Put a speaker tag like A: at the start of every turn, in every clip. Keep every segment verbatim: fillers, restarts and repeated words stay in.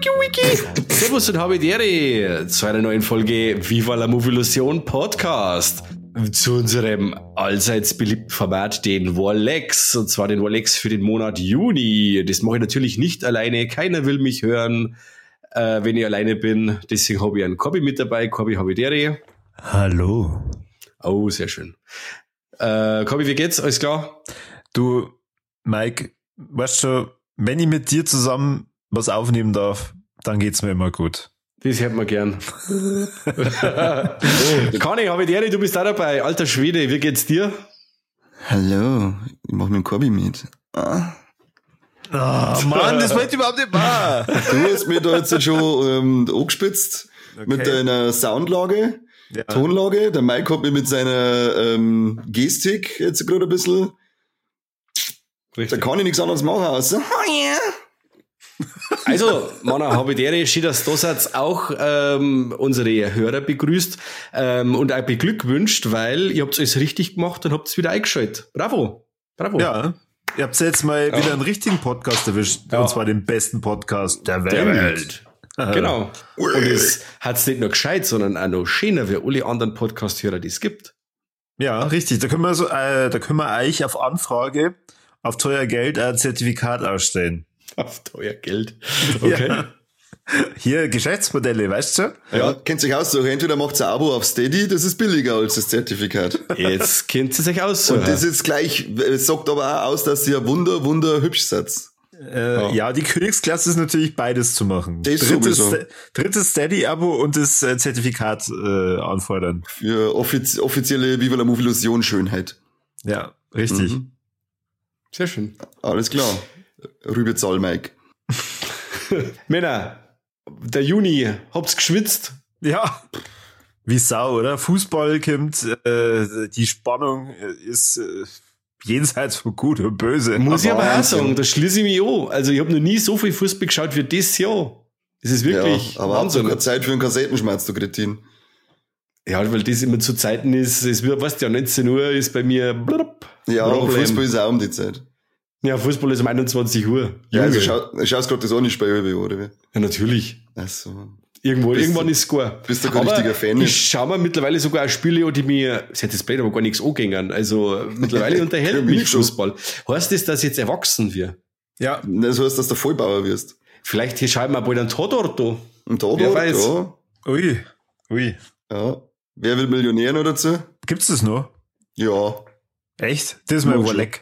A: Servus und Habidere zu einer neuen Folge Viva la Movilusion Podcast. Zu unserem allseits beliebten Format, den Warlex. Und zwar den Warlex für den Monat Juni. Das mache ich natürlich nicht alleine. Keiner will mich hören, äh, wenn ich alleine bin. Deswegen habe ich einen Kobi mit dabei. Kobi Habidere.
B: Hallo.
A: Oh, sehr schön. Äh, Kobi, wie geht's? Alles klar?
B: Du, Mike, weißt du, wenn ich mit dir zusammen was aufnehmen darf, dann geht's mir immer gut.
A: Das hört man gern. oh, Kani, Habidere, du bist auch dabei. Alter Schwede, wie geht's dir?
C: Hallo, ich mach mit dem Kobi mit.
B: Ah. Oh, Mann, das wollte ich überhaupt nicht machen.
C: Du hast mich da jetzt schon ähm, angespitzt okay. mit deiner Soundlage, ja. Tonlage. Der Mike hat mich mit seiner ähm, Gestik jetzt gerade ein bisschen... Richtig. Da kann ich nichts anderes machen außer... Oh yeah.
A: Also, Mana Habidere, schön, dass du da auch ähm, unsere Hörer begrüßt ähm, und auch beglückwünscht, weil ihr habt es richtig gemacht und habt es wieder eingeschaltet. Bravo. Bravo.
B: Ja, ihr habt jetzt mal ja. wieder einen richtigen Podcast erwischt, ja. und zwar den besten Podcast der Welt.
A: Der Welt. Genau. Und es hat es nicht nur gescheit, sondern auch noch schöner wie alle anderen Podcast-Hörer, die es gibt.
B: Ja, richtig. Da können wir so, äh, da können wir euch auf Anfrage auf teuer Geld ein Zertifikat ausstellen.
A: Auf teuer Geld. Okay.
B: Ja. Hier, Geschäftsmodelle, weißt du?
C: Ja, ja. Kennt sich aus, so entweder macht ihr ein Abo auf Steady, das ist billiger als das Zertifikat.
A: Jetzt kennt sie sich aus.
C: Und das ist gleich, es sagt aber auch aus, dass ihr wunder, wunder hübsch seid.
B: Äh, ja. ja, die Königsklasse ist natürlich beides zu machen.
C: Das
B: drittes,
C: sowieso.
B: drittes Steady-Abo und das äh, Zertifikat äh, anfordern.
C: Für offiz- offizielle Viva la Movilusion Schönheit.
B: Ja, richtig.
C: Mhm.
A: Sehr schön.
C: Alles klar. Rübezahl, Mike.
A: Männer, der Juni, habt's geschwitzt?
B: Ja. Wie Sau, oder? Fußball kommt, äh, die Spannung ist äh, jenseits von Gut und Böse.
A: Muss ich aber auch sagen, da schließe ich mich an. Also ich habe noch nie so viel Fußball geschaut wie das Jahr. Das ist wirklich
C: ja, aber Wahnsinn. Aber keine Zeit für einen Kassettenschmerz, du Kretin.
A: Ja, weil das immer zu Zeiten ist, es wird, weißt du ja, neunzehn Uhr ist bei mir blub,
C: ja, aber Fußball ist auch um die Zeit.
A: Ja, Fußball ist um einundzwanzig Uhr. Junge.
C: Ja, also schau, schaust gerade das an, ist bei Ö W, oder wie?
A: Ja, natürlich.
C: Ach so.
A: Irgendwo,
C: bist
A: irgendwann
C: du,
A: ist es gar.
C: Bist du kein richtiger Fan?
A: Ich schaue mir mittlerweile sogar auch Spiele an, die mir, es hat das blöd, aber gar nichts angehen. Also, mittlerweile unterhält mich Fußball. Heißt das, dass ich jetzt erwachsen wird?
C: Ja. Das heißt, dass du Vollbauer wirst.
A: Vielleicht hier schauen wir bald einen Tatort an.
C: Ein Tatort, ja.
B: Ui. Ui.
C: Ja. Wer will Millionär noch dazu?
B: Gibt's das noch?
C: Ja.
B: Echt? Das ist mal Warleck.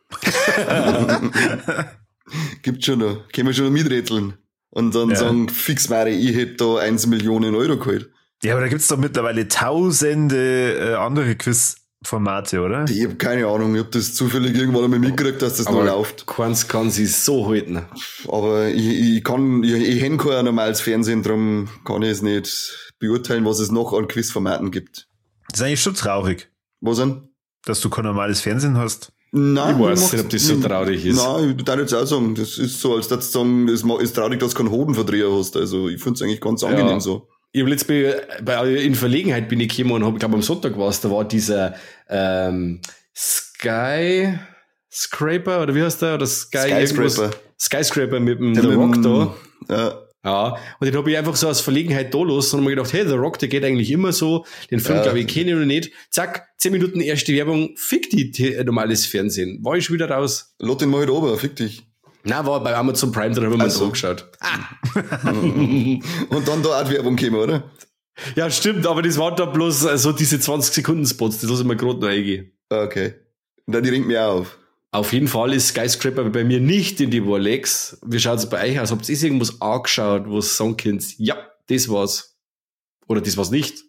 C: Gibt's schon noch. Können wir schon noch miträtseln. Und dann ja. sagen, fix wäre, ich hätte da eins Millionen Euro geholt.
B: Ja, aber da gibt's doch mittlerweile tausende äh, andere Quiz-Formate, oder?
C: Ich hab keine Ahnung, ich hab das zufällig irgendwann einmal mitgekriegt, dass das
A: aber
C: noch läuft.
A: Keins kann sich so halten.
C: Aber ich, ich kann, ich, ich häng kein normales Fernsehen, darum kann ich es nicht beurteilen, was es noch an Quizformaten gibt.
B: Das ist eigentlich schon traurig.
C: Was denn?
B: Dass du kein normales Fernsehen hast.
C: Nein,
A: ich weiß nicht, ob das so traurig ist.
C: Nein, ich darf jetzt auch sagen, das ist so, als dass du sagen, das ist traurig, dass du keinen Hodenverdreher hast. Also ich finde es eigentlich ganz angenehm ja. so.
A: Ich habe jetzt bei, bei, in Verlegenheit bin ich gekommen und habe, ich glaube am Sonntag war es, da war dieser ähm, Sky Scraper, oder wie heißt der? Oder Sky
C: Skyscraper.
A: Skyscraper mit dem The Rock da.
C: Ja.
A: Ja, und den habe ich einfach so aus Verlegenheit da los und habe mir gedacht, hey, The Rock, der geht eigentlich immer so, den Film, ja. glaube ich, kenne ich noch nicht. Zack, zehn Minuten erste Werbung, fick die t- normales Fernsehen. War ich schon wieder raus.
C: Lass den mal halt oben, fick dich.
A: Nein, war bei Amazon Prime, da haben wir mal so angeschaut.
C: Ah. Und dann da auch die Werbung gekommen, oder?
A: Ja, stimmt, aber das waren da bloß so diese zwanzig Sekunden Spots, das lasse ich mir gerade noch eingehen.
C: Okay. Und dann die ringt mir auch auf.
A: Auf jeden Fall ist Skyscraper bei mir nicht in die Warlex. Wie schaut es bei euch aus? Habt ihr irgendwas angeschaut, wo es sagen könnt, ja, das war's. Oder das war's nicht?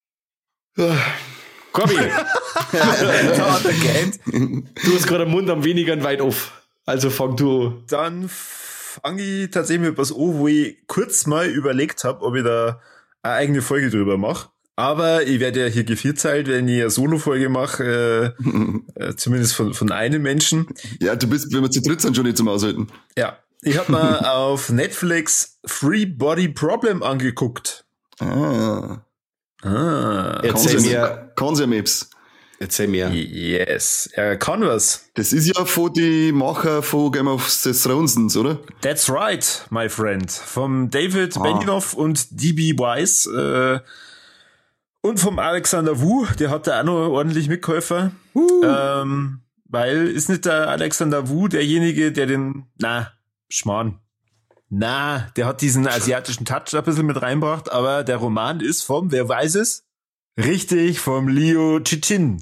A: Corby! Du hast gerade den Mund am weniger weit auf. Also fang du an.
B: Dann fange ich tatsächlich mit was an, wo ich kurz mal überlegt habe, ob ich da eine eigene Folge drüber mache. Aber ich werde ja hier gevierzeilt, wenn ich eine Solo-Folge mache, äh, äh, zumindest von, von einem Menschen.
C: Ja, du bist, wenn wir zu dritt sind, schon nicht zum Aushalten.
B: Ja, ich habe mal auf Netflix Free Body Problem angeguckt.
C: Ah.
B: Ah.
A: Erzähl mir.
C: Consumaps.
A: Erzähl mir.
B: Yes. Er kann was.
C: Das ist ja von die Macher von Game of Thrones, oder?
B: That's right, my friend. Vom David ah. Benioff und D B Weiss äh, und vom Alexander Wu, der hat da auch noch ordentlich mitgeholfen. Uh. Ähm, weil ist nicht der Alexander Wu derjenige, der den, na, Schmarrn. Na, der hat diesen asiatischen Touch ein bisschen mit reinbracht, aber der Roman ist vom, wer weiß es? Richtig, vom Liu Cixin.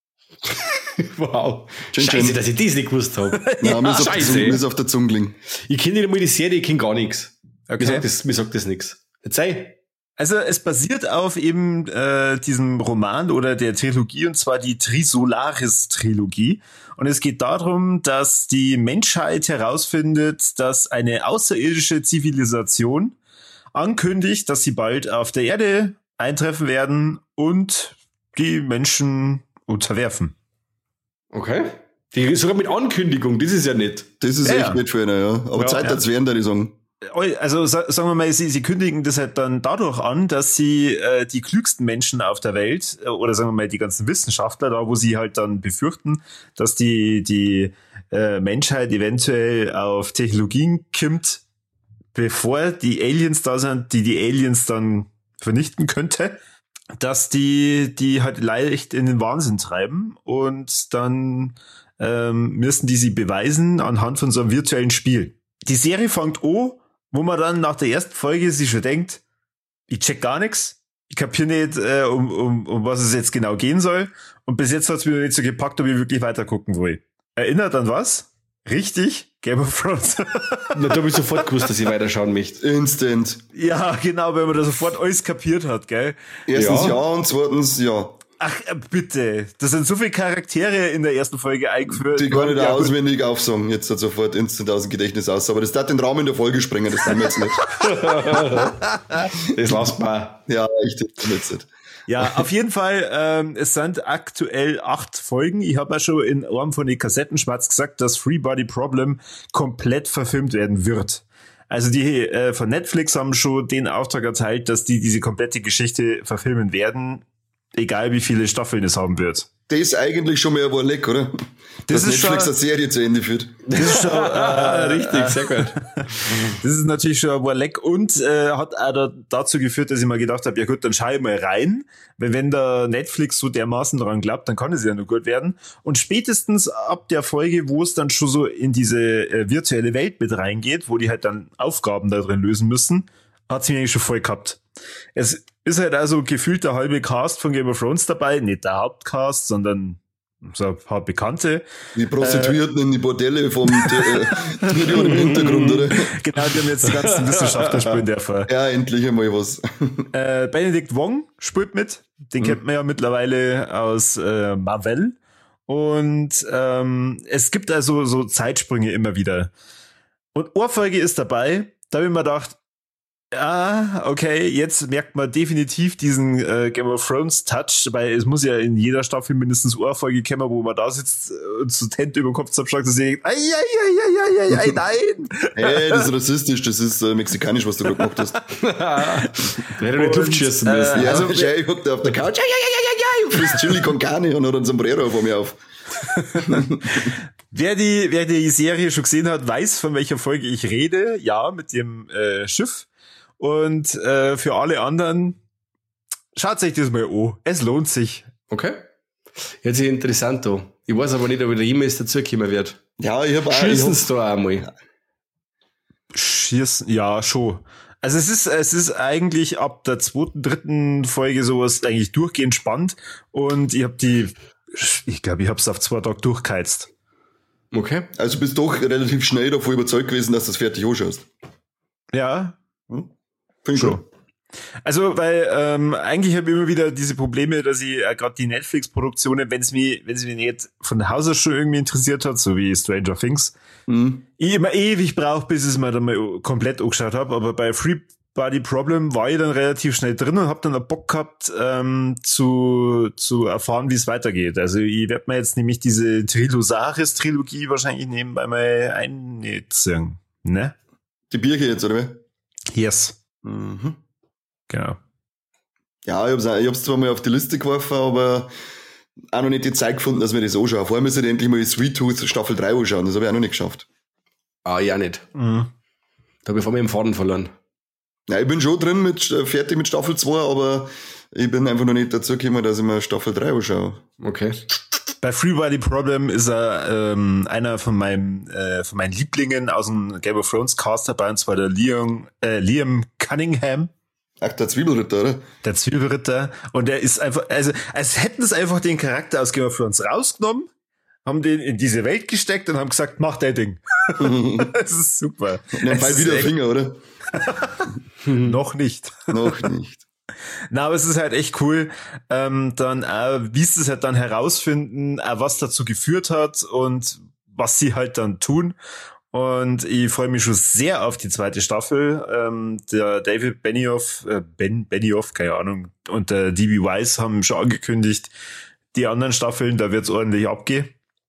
A: Wow. Schön, Scheiße, schön. Dass ich das nicht gewusst habe.
C: Ja, mir ist, ist auf der Zunge liegen.
A: Ich kenne nicht einmal die Serie, ich kenne gar nichts.
B: Okay.
A: Mir sagt das, mir sagt das nichts. Erzähl.
B: Also es basiert auf eben äh, diesem Roman oder der Trilogie, und zwar die Trisolaris-Trilogie. Und es geht darum, dass die Menschheit herausfindet, dass eine außerirdische Zivilisation ankündigt, dass sie bald auf der Erde eintreffen werden und die Menschen unterwerfen.
A: Okay. Die, sogar mit Ankündigung, das ist ja nett.
C: Das ist
B: ja,
C: echt
B: ja.
C: nett für einen, ja. Aber ja, Zeit hat's ja. werden, da die sagen.
B: Also sagen wir mal, sie, sie kündigen das halt dann dadurch an, dass sie äh, die klügsten Menschen auf der Welt äh, oder sagen wir mal die ganzen Wissenschaftler, da wo sie halt dann befürchten, dass die die äh, Menschheit eventuell auf Technologien kommt, bevor die Aliens da sind, die die Aliens dann vernichten könnte, dass die die halt leicht in den Wahnsinn treiben und dann ähm, müssen die sie beweisen anhand von so einem virtuellen Spiel. Die Serie fängt an, wo man dann nach der ersten Folge sich schon denkt, ich check gar nichts, ich kapier nicht, äh, um, um, um was es jetzt genau gehen soll. Und bis jetzt hat es mir nicht so gepackt, ob ich wirklich weiter gucken will. Erinnert an was? Richtig, Game of Thrones.
A: Na, da habe ich sofort gewusst, dass ich weiterschauen möchte.
C: Instant.
B: Ja, genau, wenn man da sofort alles kapiert hat, gell?
C: Erstens ja, ja und zweitens ja.
B: Ach, bitte. Da sind so viele Charaktere in der ersten Folge eingeführt.
C: Die kann ich da
B: ja,
C: auswendig aufsagen, jetzt hat sofort instant aus dem Gedächtnis aus. Aber das darf den Raum in der Folge sprengen, das tun wir jetzt nicht.
A: Das lassen wir.
C: Ja, echt, das tun wir jetzt nicht.
B: Ja, auf jeden Fall, ähm, es sind aktuell acht Folgen. Ich habe ja schon in einem von den Kassetten schwarz gesagt, dass Free Body Problem komplett verfilmt werden wird. Also die äh, von Netflix haben schon den Auftrag erteilt, dass die diese komplette Geschichte verfilmen werden, egal wie viele Staffeln es haben wird.
C: Das ist eigentlich schon mehr ein Leck, oder?
B: Das
C: Dass
B: ist
C: Netflix
B: schon,
C: eine Serie zu Ende führt.
B: Das ist schon, äh,
A: richtig, sehr gut.
B: Das ist natürlich schon ein Leck und äh, hat auch da, dazu geführt, dass ich mir gedacht habe, ja gut, dann schau ich mal rein, weil wenn der Netflix so dermaßen dran glaubt, dann kann es ja nur gut werden. Und spätestens ab der Folge, wo es dann schon so in diese äh, virtuelle Welt mit reingeht, wo die halt dann Aufgaben da drin lösen müssen, hat sie mich eigentlich schon voll gehabt. Es ist halt also gefühlt der halbe Cast von Game of Thrones dabei, nicht der Hauptcast, sondern so ein paar Bekannte.
C: Die Prostituierten äh, in die Bordelle vom Trio im Hintergrund, oder?
B: Genau, die haben jetzt die ganzen Wissenschaftler spielen dürfen.
C: Ja, endlich einmal was.
B: Äh, Benedict Wong spielt mit. Den mhm. kennt man ja mittlerweile aus äh, Marvel. Und ähm, es gibt also so Zeitsprünge immer wieder. Und Ohrfolge ist dabei. Da habe ich mir gedacht, ja, okay, jetzt merkt man definitiv diesen äh, Game of Thrones Touch, weil es muss ja in jeder Staffel mindestens Ohrfolge kommen, wo man da sitzt und so Hände über den Kopf zusammenschlägt und sagt, ei, ei, ei, ei, ei, ei, nein.
C: Hey, das ist rassistisch, das ist äh, mexikanisch, was du gerade gemacht hast.
A: Du hättest nicht Luft schießen müssen.
C: Äh, ja, also, ich guckte auf der Couch, ei, ei, ei, ei, ei, und frisst Chili con Carne und hat ein Sombrero vor mir auf.
B: Wer die, wer die Serie schon gesehen hat, weiß, von welcher Folge ich rede. Ja, mit dem äh, Schiff. Und äh, für alle anderen, schaut euch das mal an. Es lohnt sich.
A: Okay. Jetzt ist interessant da. Ich weiß aber nicht, ob ich da jemals dazukommen wird.
C: Ja, ich habe auch.
A: Schießen's da einmal.
B: Schießen, ja, schon. Also es ist, es ist eigentlich ab der zweiten, dritten Folge sowas eigentlich durchgehend spannend. Und ich habe die, ich glaube, ich habe es auf zwei Tage durchgeheizt.
A: Okay.
C: Also bist doch relativ schnell davon überzeugt gewesen, dass du das fertig anschaust.
B: Ja.
C: Hm? Finde ich schon.
B: Also, weil ähm, eigentlich habe ich immer wieder diese Probleme, dass ich äh, gerade die Netflix-Produktionen, wenn es mich, wenn es mich nicht von Haus aus schon irgendwie interessiert hat, so wie Stranger Things, mhm. ich immer ewig brauche, bis ich es mir dann mal komplett angeschaut habe. Aber bei Free Body Problem war ich dann relativ schnell drin und habe dann auch Bock gehabt, ähm, zu zu erfahren, wie es weitergeht. Also ich werde mir jetzt nämlich diese Trilosaris-Trilogie wahrscheinlich nebenbei mal einziehen. Ne?
C: Die Birke jetzt, oder wie?
B: Yes.
C: Mhm.
B: Genau.
C: Ja, ich hab's, ich hab's zwar mal auf die Liste geworfen, aber auch noch nicht die Zeit gefunden, dass wir das anschauen. Vor allem müssen wir endlich mal Sweet Tooth Staffel drei anschauen. Das habe ich auch noch nicht geschafft.
A: Ah, ja nicht. Mhm. Da habe ich vor mir im Faden verloren.
C: Ja, ich bin schon drin, mit fertig mit Staffel zwei, aber ich bin einfach noch nicht dazu gekommen, dass ich mir Staffel drei anschaue.
A: Okay.
B: Bei Free Body Problem ist er ähm, einer von meinem äh, von meinen Lieblingen aus dem Game of Thrones Cast dabei, und zwar der Liam, äh, Liam Cunningham.
C: Ach, der Zwiebelritter, oder?
B: Der Zwiebelritter. Und der ist einfach, also als hätten es einfach den Charakter aus Game of Thrones rausgenommen, haben den in diese Welt gesteckt und haben gesagt, mach dein Ding. Das ist super.
C: Und dann fällt wieder echt... Finger, oder?
B: Noch nicht.
C: Noch nicht.
B: Na, aber es ist halt echt cool, ähm, dann äh, wie sie es halt dann herausfinden, äh, was dazu geführt hat und was sie halt dann tun. Und ich freue mich schon sehr auf die zweite Staffel. Ähm, der David Benioff, äh, Ben Benioff, keine Ahnung, und der D B Weiss haben schon angekündigt, die anderen Staffeln, da wird's ordentlich abgehen.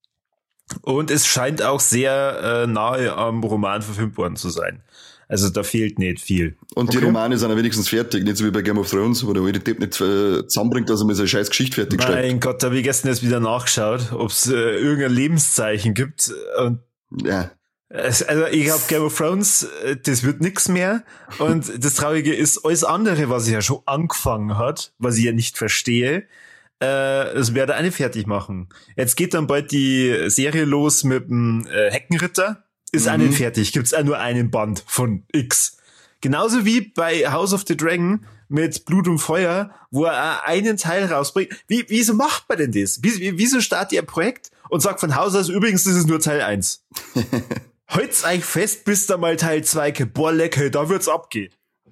B: Und es scheint auch sehr äh, nahe am Roman verfilmt worden zu sein. Also da fehlt nicht viel.
C: Und die okay. Romane sind ja wenigstens fertig, nicht so wie bei Game of Thrones, wo der alte Typ nicht äh, zusammenbringt, dass er mal so eine scheiß Geschichte fertig stellt.
B: Mein Gott, da habe ich gestern jetzt wieder nachgeschaut, ob es äh, irgendein Lebenszeichen gibt. Und
C: ja.
B: Also ich glaube, Game of Thrones, das wird nix mehr. Und das Traurige ist, alles andere, was ich ja schon angefangen hat, was ich ja nicht verstehe, äh, das werde ich auch nicht fertig machen. Jetzt geht dann bald die Serie los mit dem äh, Heckenritter. Ist mhm. auch nicht fertig. Gibt's auch nur einen Band von X. Genauso wie bei House of the Dragon mit Blut und Feuer, wo er einen Teil rausbringt. Wie, wieso macht man denn das? Wie, wieso startet ihr ein Projekt und sagt von Haus aus, übrigens, das ist nur Teil eins. Halt's euch fest, bis da mal Teil zwei geht. Boah, lecker, da wird's abgehen.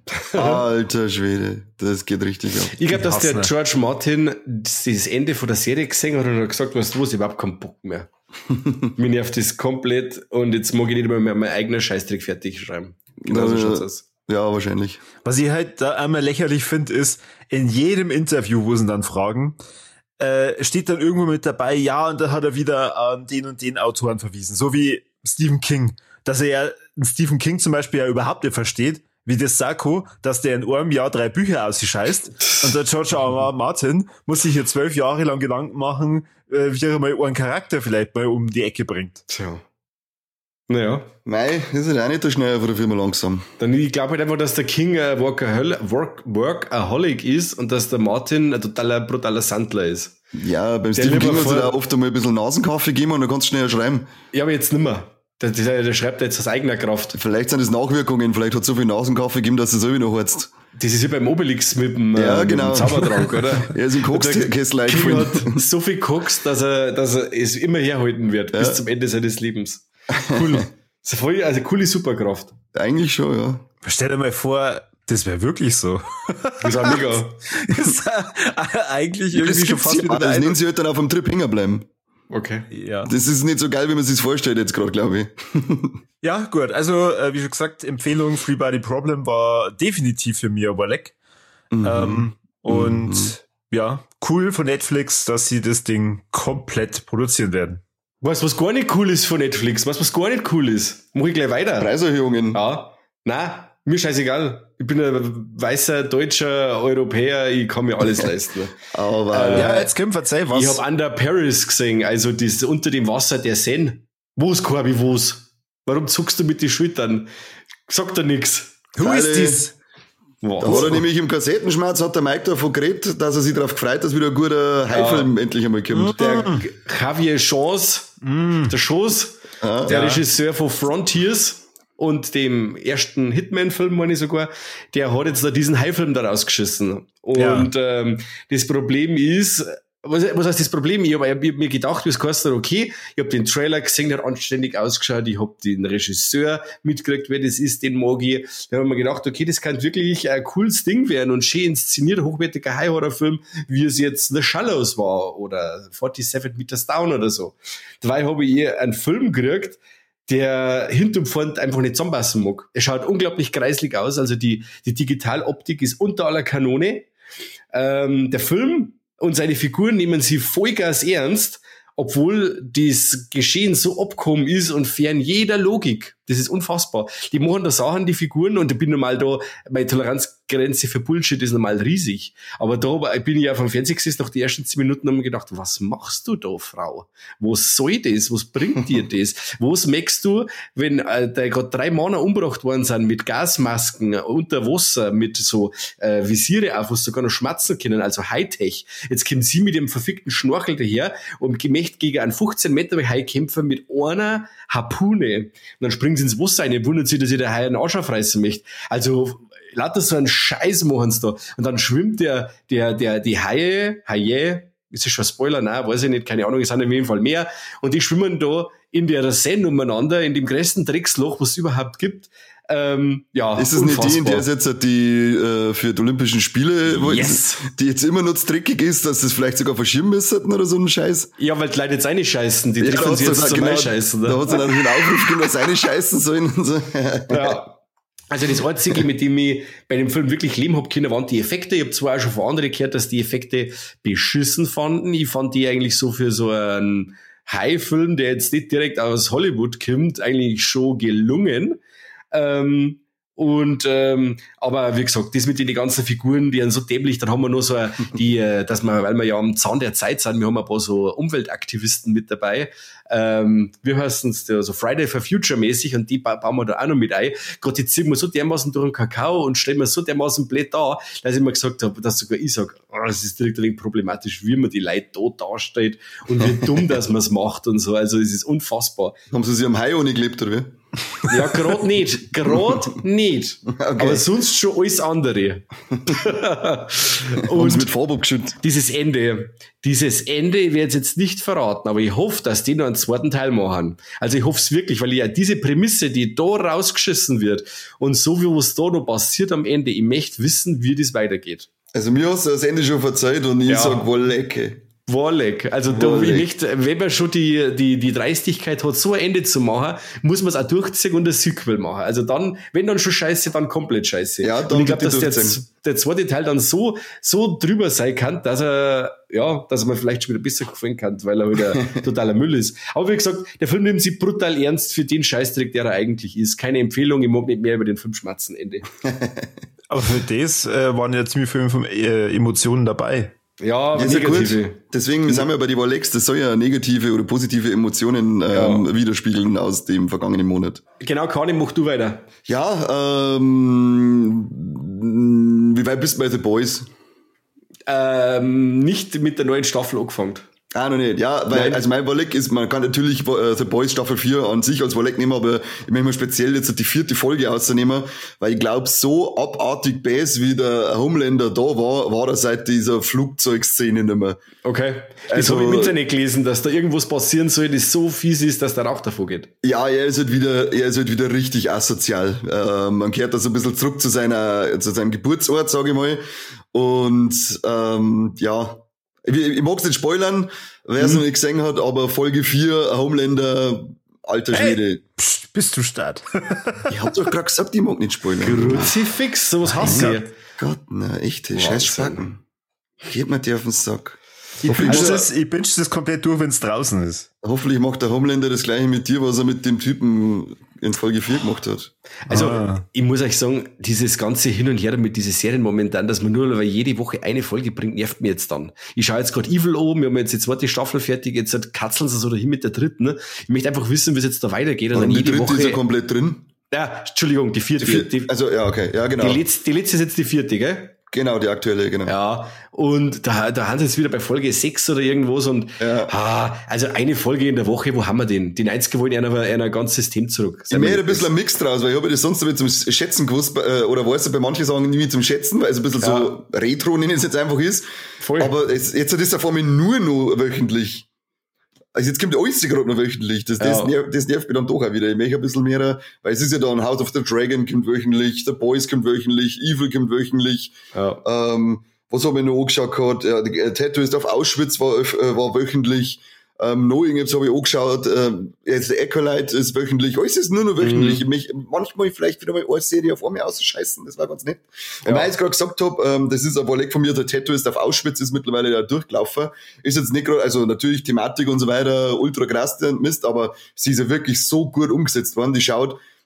C: Alter Schwede, das geht richtig ab.
A: Ich glaube, dass der George Martin das Ende von der Serie gesehen hat und hat gesagt, weißt du was, ich hab überhaupt keinen Bock mehr. Mir nervt das komplett und jetzt mag ich nicht mehr meinen eigenen Scheißdreck fertig schreiben. Genau so schaut's aus.
C: Ja, wahrscheinlich.
B: Was ich halt da einmal lächerlich finde, ist, in jedem Interview, wo sie dann fragen, äh, steht dann irgendwo mit dabei, ja, und da hat er wieder an den und den Autoren verwiesen. So wie Stephen King. Dass er ja Stephen King zum Beispiel ja überhaupt nicht versteht, wie das Sacco, dass der in einem Jahr drei Bücher ausscheißt. Und der George R. R. Martin muss sich hier zwölf Jahre lang Gedanken machen, wie er mal einen Charakter vielleicht mal um die Ecke bringt.
A: Tja. Naja.
C: Mei, ist halt auch nicht der Schneller von der Firma langsam.
A: Dann, ich glaube halt einfach, dass der King ein Workahol- Work, Workaholic ist und dass der Martin ein totaler, brutaler Sandler ist.
C: Ja, beim Stephen King hat es da oft einmal ein bisschen Nasenkaffee gegeben und dann kannst du schneller schreiben.
A: Ja, aber jetzt nimmer. Der, der, der schreibt jetzt aus eigener Kraft.
C: Vielleicht sind es Nachwirkungen, vielleicht hat es so viel Nasenkaffee gegeben, dass es so wieder harzt.
A: Das ist ja beim Obelix mit dem,
C: ja,
A: äh,
C: genau.
A: mit dem Zaubertrank, oder?
C: Er ist im Kokskessel
A: eingefallen. Hat so viel kokst, dass er, dass er es immer herhalten wird, ja. Bis zum Ende seines Lebens. Cool. Das ist voll, also coole Superkraft.
C: Eigentlich schon, ja.
B: Stell dir mal vor, das wäre wirklich so.
A: Das war mega.
B: Das ist eigentlich irgendwie das schon fast wieder.
C: Das nennen sie halt dann auf dem Trip hängen bleiben.
A: Okay.
B: Ja.
C: Das ist nicht so geil, wie man sich vorstellt jetzt gerade, glaube ich.
B: Ja, gut. Also, äh, wie schon gesagt, Empfehlung Free Body Problem war definitiv für mich aber leck. Mhm. Ähm, und mhm. ja, cool von Netflix, dass sie das Ding komplett produzieren werden.
A: Weißt du, was gar nicht cool ist von Netflix? Weißt du, was gar nicht cool ist? Mach ich gleich weiter.
C: Preiserhöhungen.
A: Ja. Nein, mir scheißegal. Ich bin ein weißer, deutscher Europäer, ich kann mir alles leisten.
B: Aber äh, ja, jetzt können wir erzählen, was.
A: Ich hab Under Paris gesehen, also das unter dem Wasser der Seine. Wo's, Corby, wo's? Warum zuckst du mit den Schultern? Sagt er nix.
B: Who is this?
C: Da hat er nämlich im Kassettenschmerz, hat der Mike davon geredet, dass er sich darauf gefreut, dass wieder ein guter Haifilm ja. endlich einmal kommt.
A: Der Javier Chance, mm. der Chance, ah, der ja. Regisseur von Frontiers und dem ersten Hitman-Film, meine ich sogar, der hat jetzt da diesen Haifilm da rausgeschissen. Und ja. ähm, das Problem ist, was, was heißt das Problem? Ich habe hab mir gedacht, wie es kostet, okay, ich habe den Trailer gesehen, der hat anständig ausgeschaut, ich habe den Regisseur mitgekriegt, wer das ist, den mag ich. Da habe ich mir gedacht, okay, das kann wirklich ein cooles Ding werden und schön inszeniert, hochwertiger High-Horror-Film, wie es jetzt The Shallows war oder forty-seven Meters Down oder so. Dabei habe ich eher einen Film gekriegt, der hinten und vorne einfach nicht zusammenpassen mag. Er schaut unglaublich kreislig aus, also die, die Digitaloptik ist unter aller Kanone. Ähm, der Film und seine Figuren nehmen sie Vollgas ernst, obwohl das Geschehen so abgehoben ist und fern jeder Logik. Das ist unfassbar. Die machen da Sachen, die Figuren, und ich bin normal da, meine Toleranzgrenze für Bullshit ist normal riesig. Aber da bin ich auf dem Fernseher gesessen, nach den ersten zehn Minuten haben wir gedacht, was machst du da, Frau? Was soll das? Was bringt dir das? Was merkst du, wenn äh, da gerade drei Männer umgebracht worden sind mit Gasmasken, unter Wasser, mit so äh, Visiere auf, wo sie sogar noch schmatzen können, also Hightech. Jetzt kommen sie mit dem verfickten Schnorchel daher und möchten gegen einen fünfzehn Meter Hai kämpfen mit einer Harpune. Und dann springen sie ins Wasser rein, wundert sich, dass ihr der Hai einen Arsch aufreißen möchte. Also, lauter so einen Scheiß machen sie da. Und dann schwimmt der, der, der, die Haie, Haie, ist das schon ein Spoiler? Nein, weiß ich nicht, keine Ahnung, es sind auf jeden Fall mehr. Und die schwimmen da in der Seine umeinander, in dem größten Drecksloch, was es überhaupt gibt. Ähm, ja,
C: ist es nicht die, in der es jetzt die äh, für die Olympischen Spiele, wo
A: yes.
C: jetzt, die jetzt immer noch dreckig ist, dass das vielleicht sogar verschieben müssten oder so ein Scheiß?
A: Ja, weil die Leute jetzt eine scheißen, die ja, treffen sich jetzt zum genau, scheißen. Ne?
C: Da hat es dann einen Aufruf gegeben, dass eine scheißen sollen und so.
A: Ja. Also das Einzige, mit dem ich bei dem Film wirklich leben hab können, waren die Effekte. Ich habe zwar auch schon von anderen gehört, dass die Effekte beschissen fanden. Ich fand die eigentlich so für so einen High-Film, der jetzt nicht direkt aus Hollywood kommt, eigentlich schon gelungen. Ähm, und ähm, aber wie gesagt, das mit den ganzen Figuren, die sind so dämlich, dann haben wir nur so die, dass wir, weil wir ja am Zahn der Zeit sind, wir haben ein paar so Umweltaktivisten mit dabei. Ähm, wir heißen es so Friday for Future mäßig, und die ba- bauen wir da auch noch mit ein. Gott, jetzt ziehen wir so dermaßen durch den Kakao und stellen wir so dermaßen blöd da, dass ich mir gesagt habe, dass sogar ich sage, oh, das ist direkt ein wenig problematisch, wie man die Leute da darstellt und wie dumm, dass man es macht und so. Also es ist unfassbar.
C: Haben sie sich am Hai ohne gelebt, oder wie?
A: Ja, gerade nicht. Gerade nicht. Okay. Aber sonst schon alles andere.
C: Und mit Farbe abgeschüttet.
A: Dieses Ende, dieses Ende, ich werde es jetzt nicht verraten, aber ich hoffe, dass die noch einen zweiten Teil machen. Also ich hoffe es wirklich, weil ich ja diese Prämisse, die da rausgeschissen wird und so wie was da noch passiert am Ende, ich möchte wissen, wie das weitergeht.
C: Also mir hast du das Ende schon verzeiht und ich ja. sag, wohl lecke.
A: Warleck. Also da, ich möchte, wenn man schon die, die, die Dreistigkeit hat, so ein Ende zu machen, muss man es auch durchziehen und ein Sequel machen. Also dann, wenn dann schon scheiße, dann komplett scheiße. Ja, dann und ich glaube, dass der, der zweite Teil dann so, so drüber sein kann, dass er, ja, dass er mir vielleicht schon wieder besser gefallen kann, weil er wieder totaler Müll ist. Aber wie gesagt, der Film nimmt sich brutal ernst für den Scheißdreck, der er eigentlich ist. Keine Empfehlung, ich mag nicht mehr über den Film schmatzen, Ende.
B: Aber für das äh, waren ja ziemlich viele äh, Emotionen dabei.
A: Ja, ja negative.
C: Ja, deswegen sind wir bei die Walex, das soll ja negative oder positive Emotionen ähm, ja. widerspiegeln aus dem vergangenen Monat.
A: Genau, Kani, mach du weiter.
C: Ja, ähm, wie weit bist du bei The Boys?
A: Ähm, nicht mit der neuen Staffel angefangen.
C: Ah, noch nicht. Ja, weil, Nein. also mein Waleck ist, man kann natürlich äh, The Boys Staffel vier an sich als Waleck nehmen, aber ich möchte mal speziell jetzt die vierte Folge auszunehmen, weil ich glaube, so abartig bass wie der Homelander da war, war er seit dieser Flugzeugszene nicht mehr.
A: Okay. Das also, habe ich im Internet gelesen, dass da irgendwas passieren soll, das so fies ist, dass der Rauch davor geht.
C: Ja, er ist halt wieder, er ist halt wieder richtig asozial. Äh, man kehrt da so ein bisschen zurück zu seiner, zu seinem Geburtsort, sage ich mal. Und, ähm, ja, Ich, ich mag's nicht spoilern, wer es mhm. noch nicht gesehen hat, aber Folge vier, Homelander, alter Schwede.
B: Hey, pst, bist du stark?
C: Ich hab doch gerade gesagt, ich mag nicht spoilern.
A: Kruzifix, sowas hast du.
C: Gott, na, echte Scheißspacken. Geht mir die auf den Sack.
B: Ich binge das, ich binge das komplett durch, wenn es draußen ist.
C: Hoffentlich macht der Homelander das gleiche mit dir, was er mit dem Typen in Folge vier gemacht hat.
A: Also, ah. ich muss euch sagen, dieses ganze Hin und Her mit diesen Serien momentan, dass man nur weil jede Woche eine Folge bringt, nervt mir jetzt dann. Ich schaue jetzt gerade Evil an, wir haben jetzt die zweite Staffel fertig, jetzt katzeln sie so dahin mit der dritten. Ich möchte einfach wissen, wie es jetzt da weitergeht. Und, und dann
C: die
A: jede
C: dritte
A: Woche
C: ist ja komplett drin?
A: Ja, Entschuldigung, die vierte.
C: Die vierte. Die, also, ja, okay, ja, genau.
A: Die letzte, die letzte ist jetzt die vierte, gell?
C: Genau, die aktuelle, genau.
A: Ja, und da, da haben sie jetzt wieder bei Folge sechs oder irgendwas und,
C: ja.
A: ah, also eine Folge in der Woche, wo haben wir den? Die neunziger wollen einer, einer ganz System zurück.
C: Ich mähe ein bisschen ein Mix draus, weil ich habe das sonst damit zum Schätzen gewusst, oder weißt du, bei manchen sagen irgendwie zum Schätzen, weil es ein bisschen ja. so Retro, nenne ich es jetzt einfach ist.
A: Voll.
C: Aber es, jetzt hat es ja vor mir nur noch wöchentlich. Also jetzt kommt alles gerade noch wöchentlich. Das, das, ja. nervt, das nervt mich dann doch auch wieder. Ich möchte ein bisschen mehr, weil es ist ja dann House of the Dragon kommt wöchentlich, The Boys kommt wöchentlich, Evil kommt wöchentlich.
A: Ja.
C: Ähm, was habe ich noch angeschaut gehabt? Ja, die, äh, Tattoo ist auf Auschwitz war, äh, war wöchentlich. Ähm, Knowing, jetzt habe ich angeschaut, ähm, jetzt der Acolyte ist wöchentlich, alles ist nur noch wöchentlich. Mhm. Mich, manchmal vielleicht wieder mal eine Serie auf einmal ausscheißen, das war ganz nett. Und ja. weil ich jetzt gerade gesagt habe, ähm, das ist ein Waleck von mir, der Tattoo ist auf Auschwitz, ist mittlerweile da durchgelaufen. Ist jetzt nicht gerade, also natürlich Thematik und so weiter, ultra krass der Mist, aber sie ist ja wirklich so gut umgesetzt worden. Die schaut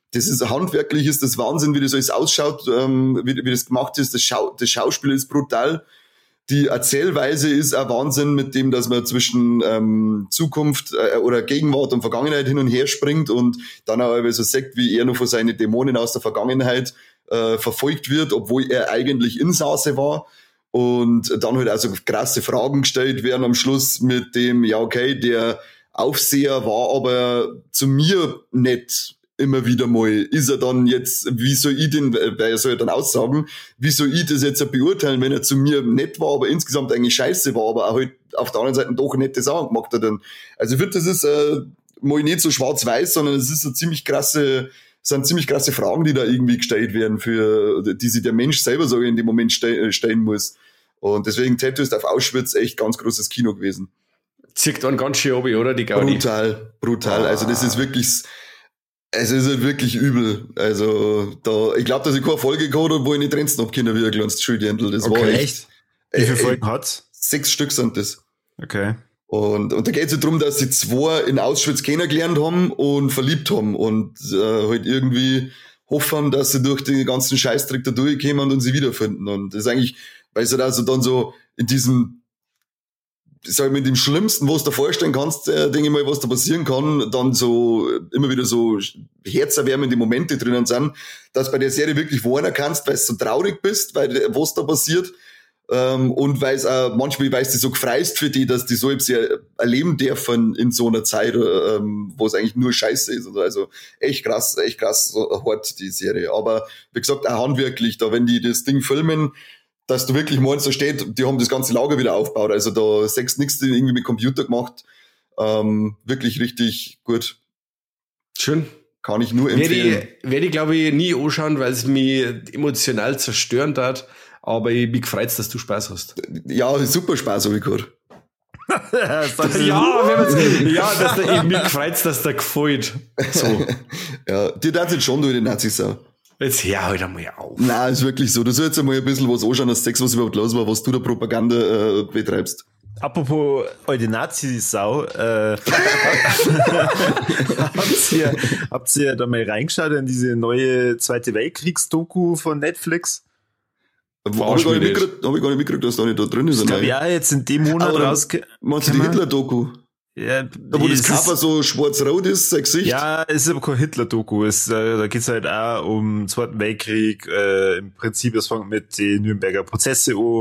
C: das ist handwerklich, ist das Wahnsinn, wie das alles ausschaut, ähm, wie, wie das gemacht ist. Das, Schau, das Schauspiel ist brutal. Die Erzählweise ist ein Wahnsinn, mit dem, dass man zwischen ähm, Zukunft äh, oder Gegenwart und Vergangenheit hin und her springt und dann auch so sagt, wie er noch von seinen Dämonen aus der Vergangenheit äh, verfolgt wird, obwohl er eigentlich Insasse war. Und dann halt also krasse Fragen gestellt werden am Schluss mit dem, ja okay, der Aufseher war aber zu mir nett. Immer wieder mal, ist er dann jetzt, wie soll ich den, weil er soll ja dann aussagen, wie soll ich das jetzt beurteilen, wenn er zu mir nett war, aber insgesamt eigentlich scheiße war, aber auch halt auf der anderen Seite doch nette Sachen gemacht hat. Dann. Also ich finde, das ist äh, mal nicht so schwarz-weiß, sondern es ist so ziemlich krasse, sind ziemlich krasse Fragen, die da irgendwie gestellt werden, für die sich der Mensch selber so in dem Moment ste- stellen muss. Und deswegen Tattoo auf Auschwitz echt ganz großes Kino gewesen.
A: Zirkt dann ganz schön obi, oder? Die Gaudi.
C: Brutal, brutal. Ah. Also das ist wirklich... Es ist halt wirklich übel. Also, da, ich glaube, dass ich keine Folge gehabt habe, wo ich nicht Trenzen hab können, wie ein kleines Schuldirndl. Das
B: okay,
C: war echt.
B: echt? Wie viele Folgen hat's?
C: Sechs Stück sind das.
B: Okay.
C: Und, und da geht es halt darum, dass sie zwei in Auschwitz kennengelernt haben und verliebt haben und äh, halt irgendwie hoffen, dass sie durch den ganzen Scheißdreck da durchkommen und sie wiederfinden. Und das ist eigentlich, weil sie also dann so in diesem, sag ich mal, in dem Schlimmsten, was du dir vorstellen kannst, äh, denke ich mal, was da passieren kann, dann so immer wieder so herzerwärmende Momente drinnen sind, dass bei der Serie wirklich weinen kannst, weil du so traurig bist, weil was da passiert, ähm, und weil es auch manchmal, weil es dich so gefreist für die, dass die so etwas erleben dürfen in so einer Zeit, ähm, wo es eigentlich nur Scheiße ist. Also echt krass, echt krass so hart, die Serie. Aber wie gesagt, auch handwerklich, da wenn die das Ding filmen, dass du wirklich meinst, da steht, die haben das ganze Lager wieder aufgebaut. Also da sechs nichts irgendwie mit Computer gemacht. Ähm, wirklich richtig gut.
A: Schön.
C: Kann ich nur empfehlen.
A: Werde ich, werd ich glaube ich, nie anschauen, weil es mich emotional zerstören hat. Aber ich bin gefreut, dass du Spaß hast.
C: Ja, super Spaß habe ich gehabt.
A: ja, wenn ja, dass der eben mich gefreut, dass der gefällt. So.
C: Ja, dir darf jetzt schon durch die Nazis auch.
A: Jetzt hör halt einmal auf.
C: Nein, ist wirklich so. Du sollst jetzt einmal ein bisschen was anschauen, dass du sagst, was überhaupt los war, was du da Propaganda äh, betreibst.
B: Apropos alte Nazi-Sau, äh, habt ihr, habt ihr da mal reingeschaut in diese neue Zweite Weltkriegs-Doku von Netflix?
C: Habe ich, hab ich gar nicht mitgekriegt, dass da nicht da drin ist.
B: Ich glaube ja, jetzt in dem Monat raus.
C: Meinst du die Hitler-Doku?
B: Ja,
C: da wo das Cover so schwarz-rot ist, sein Gesicht.
B: Ja, es ist aber kein Hitler-Doku. Es, äh, da geht's halt auch um den Zweiten Weltkrieg. Äh, Im Prinzip, es fängt mit den Nürnberger Prozesse an.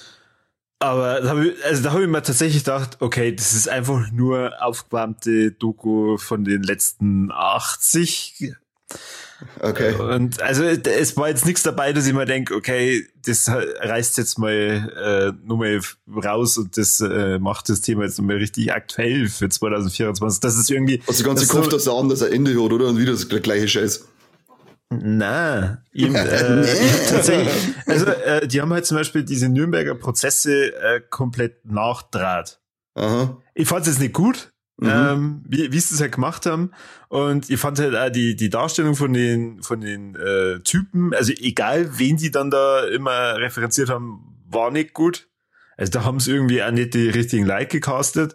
B: Aber da hab ich, also da habe ich mir tatsächlich gedacht, okay, das ist einfach nur aufgewärmte Doku von den letzten achtzig.
C: Okay.
B: Und also es war jetzt nichts dabei, dass ich mir denke, okay, das reißt jetzt mal äh, nur mal raus und das äh, macht das Thema jetzt nochmal richtig aktuell für zwanzig vierundzwanzig. Das ist irgendwie...
C: Also die ganze
B: das
C: Kopf, so, dass er an, dass er Ende hat, oder? Und wieder das gleiche Scheiß.
B: Na, eben, äh, tatsächlich. Also äh, die haben halt zum Beispiel diese Nürnberger Prozesse äh, komplett nachdraht.
C: Aha.
B: Ich fand es jetzt nicht gut. Mhm. Ähm, wie, wie sie es halt gemacht haben. Und ich fand halt auch die, die Darstellung von den, von den äh, Typen, also egal wen die dann da immer referenziert haben, war nicht gut. Also da haben sie irgendwie auch nicht die richtigen Leute gecastet.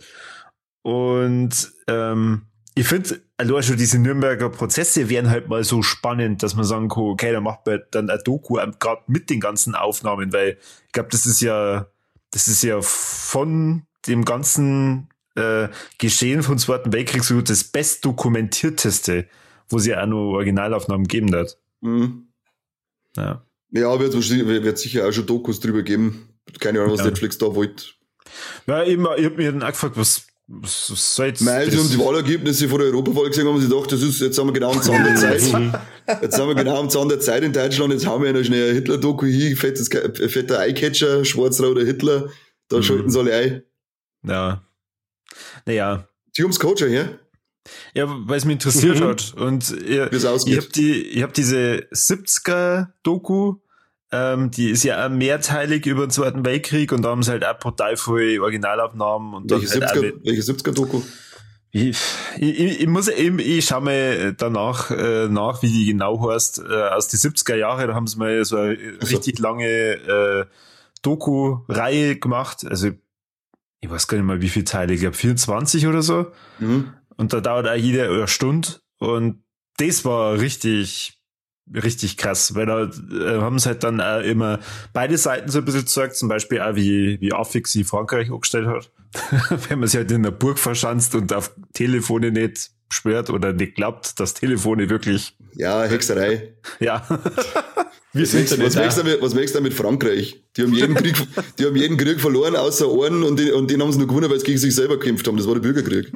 B: Und ähm, ich finde, also schon diese Nürnberger Prozesse wären halt mal so spannend, dass man sagen kann, okay, da macht man dann ein Doku gerade mit den ganzen Aufnahmen, weil ich glaube, das ist ja, das ist ja von dem ganzen Äh, Geschehen vom Zweiten Weltkrieg so das bestdokumentierteste, wo sie auch noch Originalaufnahmen geben hat.
C: Mhm.
B: Ja.
C: Ja, wird wird sicher auch schon Dokus drüber geben. Keine Ahnung, was ja. Netflix da wollte.
B: Ja, eben, ich hab mir dann auch gefragt, was, was soll jetzt
C: Nein, sie haben die Wahlergebnisse vor der Europawahl gesehen, haben sie gedacht, das ist, jetzt sind wir genau am Zahn der Zeit. Jetzt sind wir genau am Zahn der Zeit in Deutschland, jetzt haben wir ja noch schnell ein Hitler-Doku hier, fettes, fetter Eyecatcher, schwarz-roter Hitler, da mhm. schalten sie alle ein.
B: Ja. Naja.
C: Die haben's Coach her?
B: Ja, weil es mich interessiert mhm. hat. Und ich, ich habe die, ich hab diese siebziger-Doku, ähm, die ist ja auch mehrteilig über den Zweiten Weltkrieg und da haben sie halt auch brutal viele Originalaufnahmen. Und
C: welche,
B: halt
C: siebziger, welche siebziger-Doku?
B: Ich, ich, ich muss eben, ich schaue mir danach äh, nach, wie die genau heißt, äh, aus die siebziger Jahre, da haben sie mal so eine also. richtig lange äh, Doku-Reihe gemacht. Also ich weiß gar nicht mal, wie viele Teile, ich glaube vierundzwanzig oder so. Mhm. Und da dauert auch jede eine Stunde. Und das war richtig, richtig krass, weil da äh, haben es halt dann auch immer beide Seiten so ein bisschen gesagt, zum Beispiel auch wie, wie affig sie Frankreich angestellt hat. Wenn man sich halt in der Burg verschanzt und auf Telefone nicht schwört oder nicht glaubt, dass Telefone wirklich...
C: Ja, Hexerei.
B: Ja.
C: Was merkst, was, merkst du mit, was merkst du mit Frankreich? Die haben jeden Krieg, die haben jeden Krieg verloren, außer einen, und den, und den haben sie nur gewonnen, weil sie gegen sich selber gekämpft haben. Das war der Bürgerkrieg.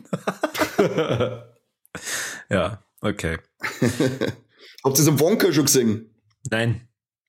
B: Ja, okay.
C: Habt ihr es am Wonka schon gesehen?
B: Nein.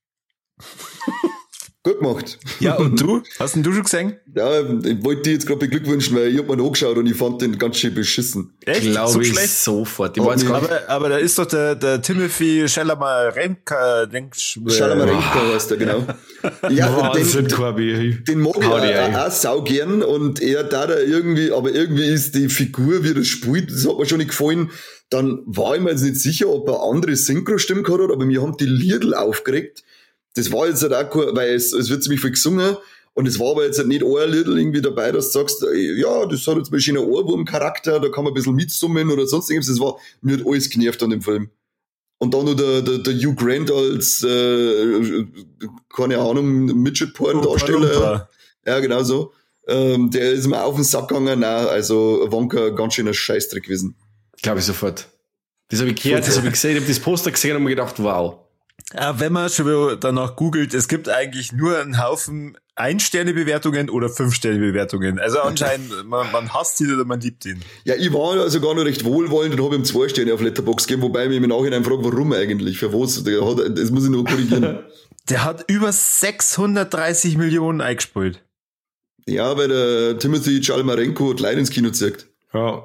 C: Gut gemacht.
B: Ja, und du? Hast denn du schon gesehen?
C: Ja, ich wollte dir jetzt gerade beglückwünschen, weil ich hab mir angeschaut und ich fand den ganz schön beschissen.
B: Echt?
A: Glaube
B: so
A: ich
B: schlecht?
A: sofort. Ich
C: Oh,
A: weiß
C: nee.
A: gar nicht.
B: Aber, aber da ist doch der, der Timothy Chalamet-Remka, denkst du?
C: Schalamarenko heißt der, genau. Ja,
A: Wahnsinn,
C: den,
A: Corby.
C: den mag ich
A: Hau die
C: auch,
A: ein.
C: auch sau gern und er da da irgendwie, aber irgendwie ist die Figur, wie er das spielt, das hat mir schon nicht gefallen. Dann war ich mir jetzt nicht sicher, ob er andere Synchro-Stimmen gehabt hat, aber mir haben die Liedl aufgeregt. Das war jetzt halt auch cool, weil es, es wird ziemlich viel gesungen und es war aber jetzt halt nicht ein Liedl irgendwie dabei, dass du sagst, ja, das hat jetzt mal schon einen Ohrwurm-Charakter, da kann man ein bisschen mitsummen oder sonst irgendwas. Das war, mir hat alles genervt an dem Film. Und dann noch der, der, der Hugh Grant als, äh, keine Ahnung, Midget-Porn-Darsteller. Ja, genau so. Ähm, der ist mir auf den Sack gegangen. Nein, also Wonka, ganz schöner Scheißdreck gewesen.
A: Glaube ich sofort. Das habe ich gehört, das habe ich gesehen, ich habe das Poster gesehen und mir gedacht, wow.
B: Ja, wenn man schon danach googelt, es gibt eigentlich nur einen Haufen Ein-Sterne-Bewertungen oder Fünf-Sterne-Bewertungen. Also anscheinend, man, man hasst ihn oder man liebt ihn.
C: Ja, ich war also gar noch recht wohlwollend und habe ihm zwei Sterne auf Letterboxd gegeben, wobei ich mich im Nachhinein frage, warum eigentlich, für was, der hat, das muss ich noch korrigieren.
B: Der hat über sechshundertdreißig Millionen eingespielt.
C: Ja, weil der Timothy Chalamet Leid ins Kino zeigt.
A: Ja.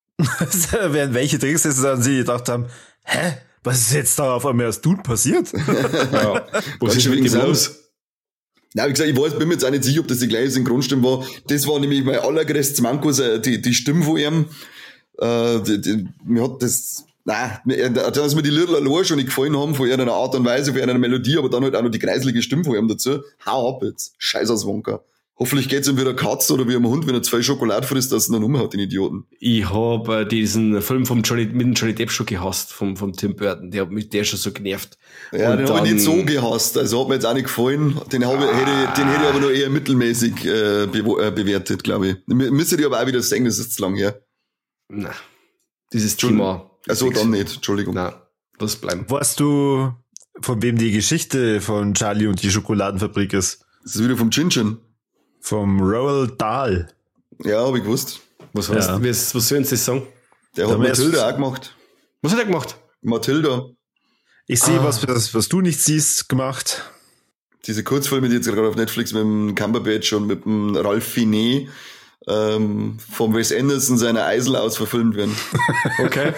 B: Während welche Tricks es an sie gedacht haben, hä? Was ist jetzt da auf einmal aus Dune passiert?
A: Ja. Was
C: Ganz
A: ist
C: schön
A: mit
C: wegen
A: dem
C: Sau.
A: los?
C: Na, wie gesagt, ich weiß, bin mir jetzt auch nicht sicher, ob das die gleiche Synchronstimme war. Das war nämlich mein allergrößtes Manko, die, die Stimme von ihm. Äh, die, die, mir hat das, nein, dass mir die Lieder allein schon nicht gefallen haben, von irgendeiner Art und Weise, von irgendeiner Melodie, aber dann halt auch noch die greiselige Stimme von ihm dazu. Hau ab jetzt. Scheiß aus Wonka. Hoffentlich geht's ihm wie der Katze oder wie ein Hund, wenn er zwei Schokolade frisst, dass er dann umhaut, den Idioten.
A: Ich habe äh, diesen Film vom Johnny, mit dem Johnny Depp schon gehasst, vom, vom Tim Burton. Der hat mich der schon so genervt.
C: Ja,
A: Und
C: den habe ich nicht so gehasst. Also hat mir jetzt auch nicht gefallen. Den, hab ich, hätte, ich- den hätte ich aber nur eher mittelmäßig äh, bewo- äh, bewertet, glaube ich. M- Müsstet ihr aber auch wieder sehen, das ist zu lang her.
A: Na, dieses Thema.
C: Also dann nicht, Entschuldigung.
A: Na, lass bleiben.
B: Weißt du, von wem die Geschichte von Charlie und die Schokoladenfabrik ist?
C: Das ist wieder vom Chin-Chin.
B: Vom Roald Dahl.
C: Ja, habe ich gewusst.
A: Was, was,
B: Ja.
A: was, was sollen Sie sagen?
C: Der
B: Da
C: hat
B: haben wir erst-
C: Mathilda auch gemacht.
A: Was hat er gemacht?
C: Mathilda.
B: Ich sehe
A: Ah.
B: was, was, was du nicht siehst, gemacht.
C: Diese Kurzfilme, die jetzt gerade auf Netflix mit dem Cumberbatch und mit dem Ralph Fiennes ähm, vom Wes Anderson seiner Eisel aus verfilmt werden.
A: Okay.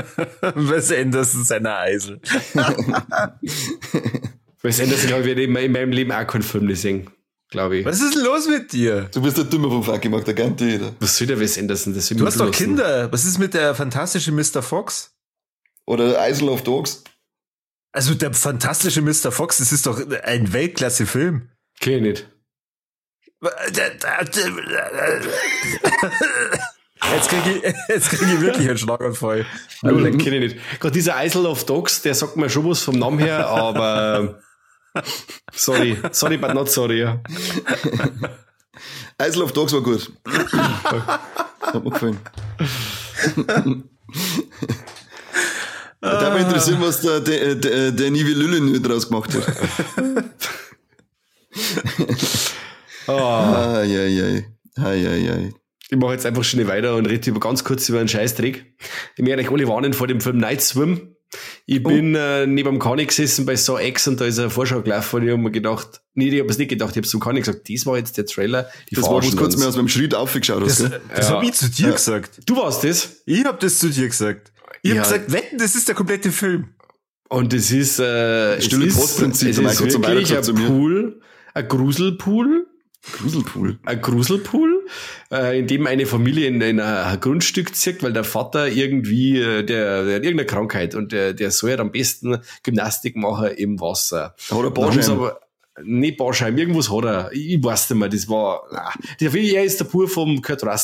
B: Was ändert in seiner Eisel?
A: Was ändert sich, glaube ich, in in meinem Leben auch keinen Film gesehen, glaube ich.
B: Was ist denn los mit dir?
C: Du bist der Dümmer vom Fuck gemacht, der kennt jeder.
A: Was soll der Wes Anderson? Das will
B: Du
A: mich
B: hast doch
A: lassen.
B: Kinder. Was ist mit der fantastische Mister Fox?
C: Oder Eisel of Dogs.
B: Also der fantastische Mister Fox, das ist doch ein Weltklasse-Film.
A: Kenn ich nicht.
B: Jetzt krieg ich, jetzt krieg ich wirklich einen Schlaganfall.
A: Null, den kenn ich nicht. Gerade dieser Isle of Dogs, der sagt mir schon was vom Namen her, aber sorry, sorry, but not sorry. Ja.
C: Eisel of Dogs war gut. Hat mir gefallen. Da mich interessieren, was der, der, der, der Nivi Lüllen draus gemacht hat.
A: Oh,
C: Ai, ai, ai. Ai, ai, ai.
A: ich mache jetzt einfach schnell weiter und rede über ganz kurz über einen Scheißdreck. Ich möchte euch alle warnen vor dem Film Night Swim. Ich bin äh, neben dem Kani gesessen bei Saw X und da ist eine Vorschau gelaufen und ich habe mir gedacht, nee, ich habe es nicht gedacht, ich habe zum Kani gesagt, das war jetzt der Trailer. Die
C: Das war, wo
A: verarschen
C: du kurz
A: uns.
C: mehr aus meinem Schritt aufgeschaut hast,
B: Das,
C: gell?
B: das
A: Ja.
B: hab ich zu dir
C: Ja.
B: gesagt.
A: Du warst das?
B: Ich hab das zu dir gesagt. Ich
A: Ja.
B: hab gesagt, wetten, das ist der komplette Film.
A: Und es ist, äh, es
C: Stille
A: ist,
C: Postprinzip,
A: es
C: der
A: ist
C: Michael zum
A: wirklich
C: Weihnachten
A: ein
C: zu mir.
A: Pool, ein Gruselpool,
C: Gruselpool.
A: ein Gruselpool, äh, in dem eine Familie in, in ein Grundstück zieht, weil der Vater irgendwie, äh, der, der hat irgendeine Krankheit und der, der soll ja am besten Gymnastik machen im Wasser.
C: Hat er
A: Da haben sie
C: Barschein?
A: aber, nicht Barschein, irgendwas hat er. Ich, ich weiß nicht mehr, das war, na, der, er ist der Pur vom Kurt Russell.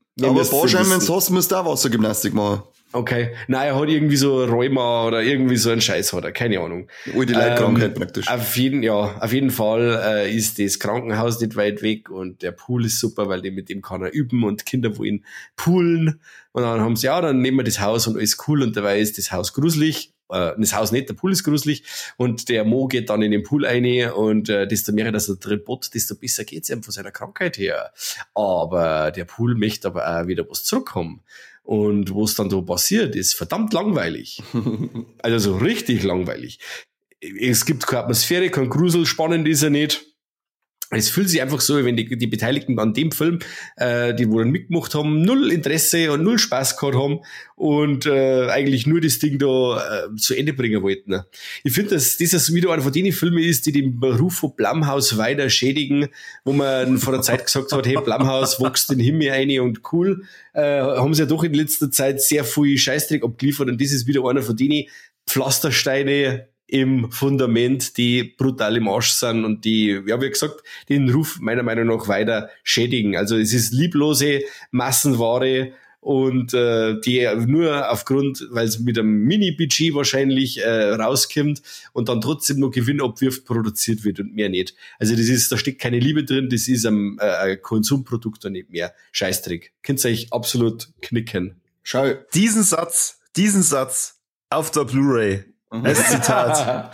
C: Aber Barschein, wenn du hast, musst du auch Wassergymnastik machen.
A: Okay. Nein, er hat irgendwie so Rheuma oder irgendwie so einen Scheiß hat er, keine Ahnung.
C: Oh, die Leitkrankheit ähm, praktisch.
A: Auf jeden, ja, auf jeden Fall äh, ist das Krankenhaus nicht weit weg und der Pool ist super, weil die, mit dem kann er üben und Kinder wollen poolen. Und dann haben sie, ja, dann nehmen wir das Haus und alles cool und dabei ist das Haus gruselig. Äh, das Haus nicht, der Pool ist gruselig und der Mo geht dann in den Pool rein und äh, desto mehr, dass er drin bot, desto besser geht's ihm von seiner Krankheit her. Aber der Pool möchte aber auch wieder was zurückkommen. Und was dann da passiert, ist verdammt langweilig. Also so richtig langweilig. Es gibt keine Atmosphäre, kein Grusel, spannend ist er nicht. Es fühlt sich einfach so, wenn die, die Beteiligten an dem Film, äh, die wo dann mitgemacht haben, null Interesse und null Spaß gehabt haben und äh, eigentlich nur das Ding da äh, zu Ende bringen wollten. Ich finde, dass das wieder einer von den Filmen ist, die den Beruf von Blumhouse weiter schädigen, wo man vor der Zeit gesagt hat, hey, Blumhouse wächst den Himmel ein und cool, äh, haben sie ja doch in letzter Zeit sehr viel Scheißdreck abgeliefert und das ist wieder einer von denen Pflastersteine im Fundament, die brutal im Arsch sind und die, ja, wie gesagt, den Ruf meiner Meinung nach weiter schädigen. Also es ist lieblose Massenware und äh, die nur aufgrund, weil es mit einem Mini-Budget wahrscheinlich äh, rauskommt und dann trotzdem noch gewinnabwirft produziert wird und mehr nicht. Also das ist, da steckt keine Liebe drin, das ist ein, äh, ein Konsumprodukt und nicht mehr. Scheißdreck. Könnt ihr euch absolut knicken.
B: Schau, diesen Satz, diesen Satz auf der Blu-ray. Als Zitat.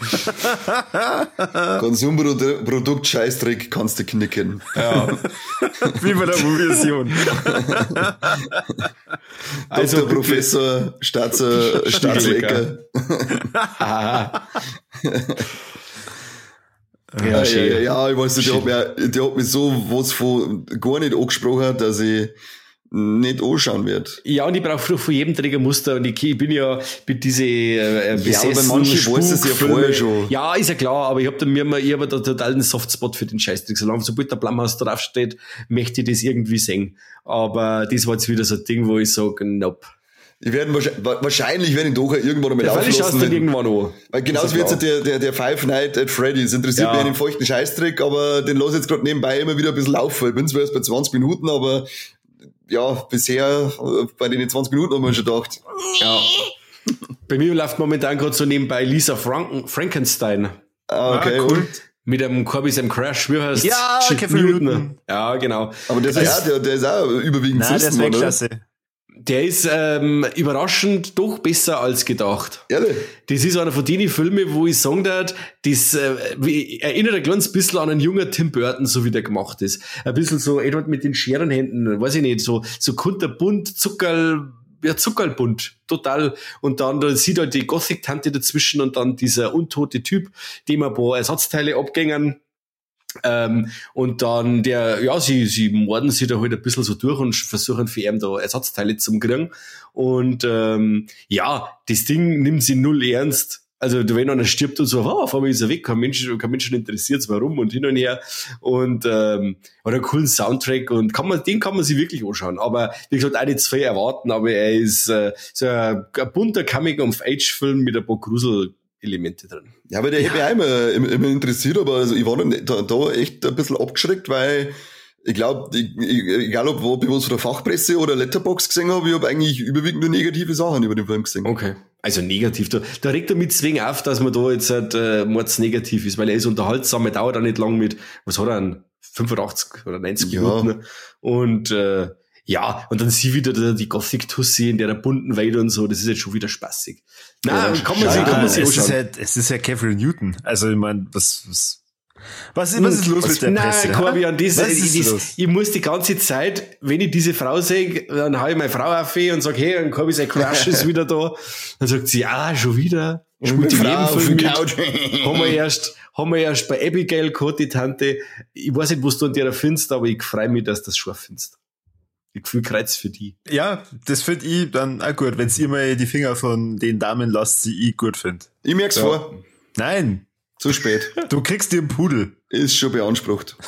C: Konsumprodukt Scheißdreck kannst du knicken.
A: Ja.
B: Wie bei der Version.
C: Also der Professor Staatser, Staatslecker.
A: ja,
C: ja, ja, ja, ich weiß nicht, der hat, mich, der hat mich so was von gar nicht angesprochen, dass ich nicht anschauen wird.
A: Ja, und ich brauche von jedem Trägermuster und ich, ich bin ja mit diese äh,
C: besessenen ja, aber manche weiß es ja vorher schon.
A: Ja, ist ja klar, aber ich habe da mir mal, ich habe da total einen Softspot für den Scheißdreck. Solange sobald der Blumhouse draufsteht, möchte ich das irgendwie sehen. Aber das war jetzt wieder so ein Ding, wo ich sage, nope.
C: Ich werde wahrscheinlich, wahrscheinlich werde ich doch irgendwann einmal laufen lassen.
A: Schaust du irgendwann an.
C: Weil genauso wie jetzt der, der, der Five Nights at Freddy's. Interessiert ja. mich einen feuchten Scheißdreck, aber den lasse ich jetzt gerade nebenbei immer wieder ein bisschen laufen. Ich bin zwar erst bei zwanzig Minuten, aber ja, bisher, bei den zwanzig Minuten haben wir schon gedacht.
A: Ja. Bei mir läuft momentan gerade so nebenbei Lisa Franken, Frankenstein.
C: Ah, okay, ah, cool. Und?
A: Mit einem Corby Sam Crash, wie heißt
B: ja, Kevin Newton.
A: Ja, genau.
C: Aber der ist, also, ja, der, der ist auch überwiegend
B: Nein, der ist Weltklasse.
A: Der ist ähm, überraschend doch besser als gedacht.
C: Ehrlich?
A: Das ist einer von den Filmen, wo ich sagen darf, das äh, wie, erinnert ein kleines bisschen an einen jungen Tim Burton, so wie der gemacht ist. Ein bisschen so, Edward mit den Scherenhänden, weiß ich nicht, so, so kunterbunt, Zuckerl, ja, Zuckerlbunt, total. Und dann da sieht halt die Gothic-Tante dazwischen und dann dieser untote Typ, dem ein paar Ersatzteile abgängen. Ähm, und dann der, ja, sie, sie morden sich da halt ein bisschen so durch und versuchen für ihn da Ersatzteile zu kriegen. Und, ähm, ja, das Ding nimmt sie null ernst. Also, wenn einer stirbt und so, oh, auf einmal ist er weg, kein Mensch, kein Mensch interessiert, warum und hin und her. Und, ähm, hat einen coolen Soundtrack und kann man, den kann man sich wirklich anschauen. Aber, wie gesagt, auch nicht zu viel erwarten, aber er ist, äh, so ein, ein bunter Coming-of-Age-Film mit ein paar Grusel Elemente drin.
C: Ja, aber der ja. hätte mich auch immer, immer interessiert, aber also ich war dann da, da echt ein bisschen abgeschreckt, weil ich glaube, egal ob, ob ich was von der Fachpresse oder Letterboxd gesehen habe, ich habe eigentlich überwiegend nur negative Sachen über den Film gesehen.
A: Okay. Also negativ. Da, da regt er mit zwingen auf, dass man da jetzt halt, äh, mords negativ ist, weil er ist unterhaltsam, er dauert auch nicht lang mit, was hat er denn, fünfundachtzig oder neunzig
C: ja.
A: Minuten. Und äh, ja, und dann sie wieder die Gothic-Tussi in der bunten Welt und so, das ist jetzt schon wieder spaßig.
B: Nein, ja, kann man sich, kann man sich es ist halt, es ist ja Kevin Newton. Also, ich meine, was, was, was ist, was ist los was, mit der
A: nein,
B: Presse?
A: Nein, Corby, an diese,
B: ich,
A: ich, ich muss die ganze Zeit, wenn ich diese Frau sehe, dann hau ich meine Frau auf und sag, hey, und Corby, sein Crush ist wieder da. Dann sagt sie, ah, schon wieder. Spielt in jedem Film mit. haben wir erst, haben wir erst bei Abigail gehabt, die Tante. Ich weiß nicht, was du an der findest, aber ich freue mich, dass du das scharf findest. Ich Gefühl Kreuz für die.
B: Ja, das find ich dann auch gut, wenn's ihr mal die Finger von den Damen lasst, die ich gut find.
C: Ich merk's ja. vor.
B: Nein.
C: Zu spät.
B: Du kriegst dir einen Pudel.
C: Ist schon beansprucht.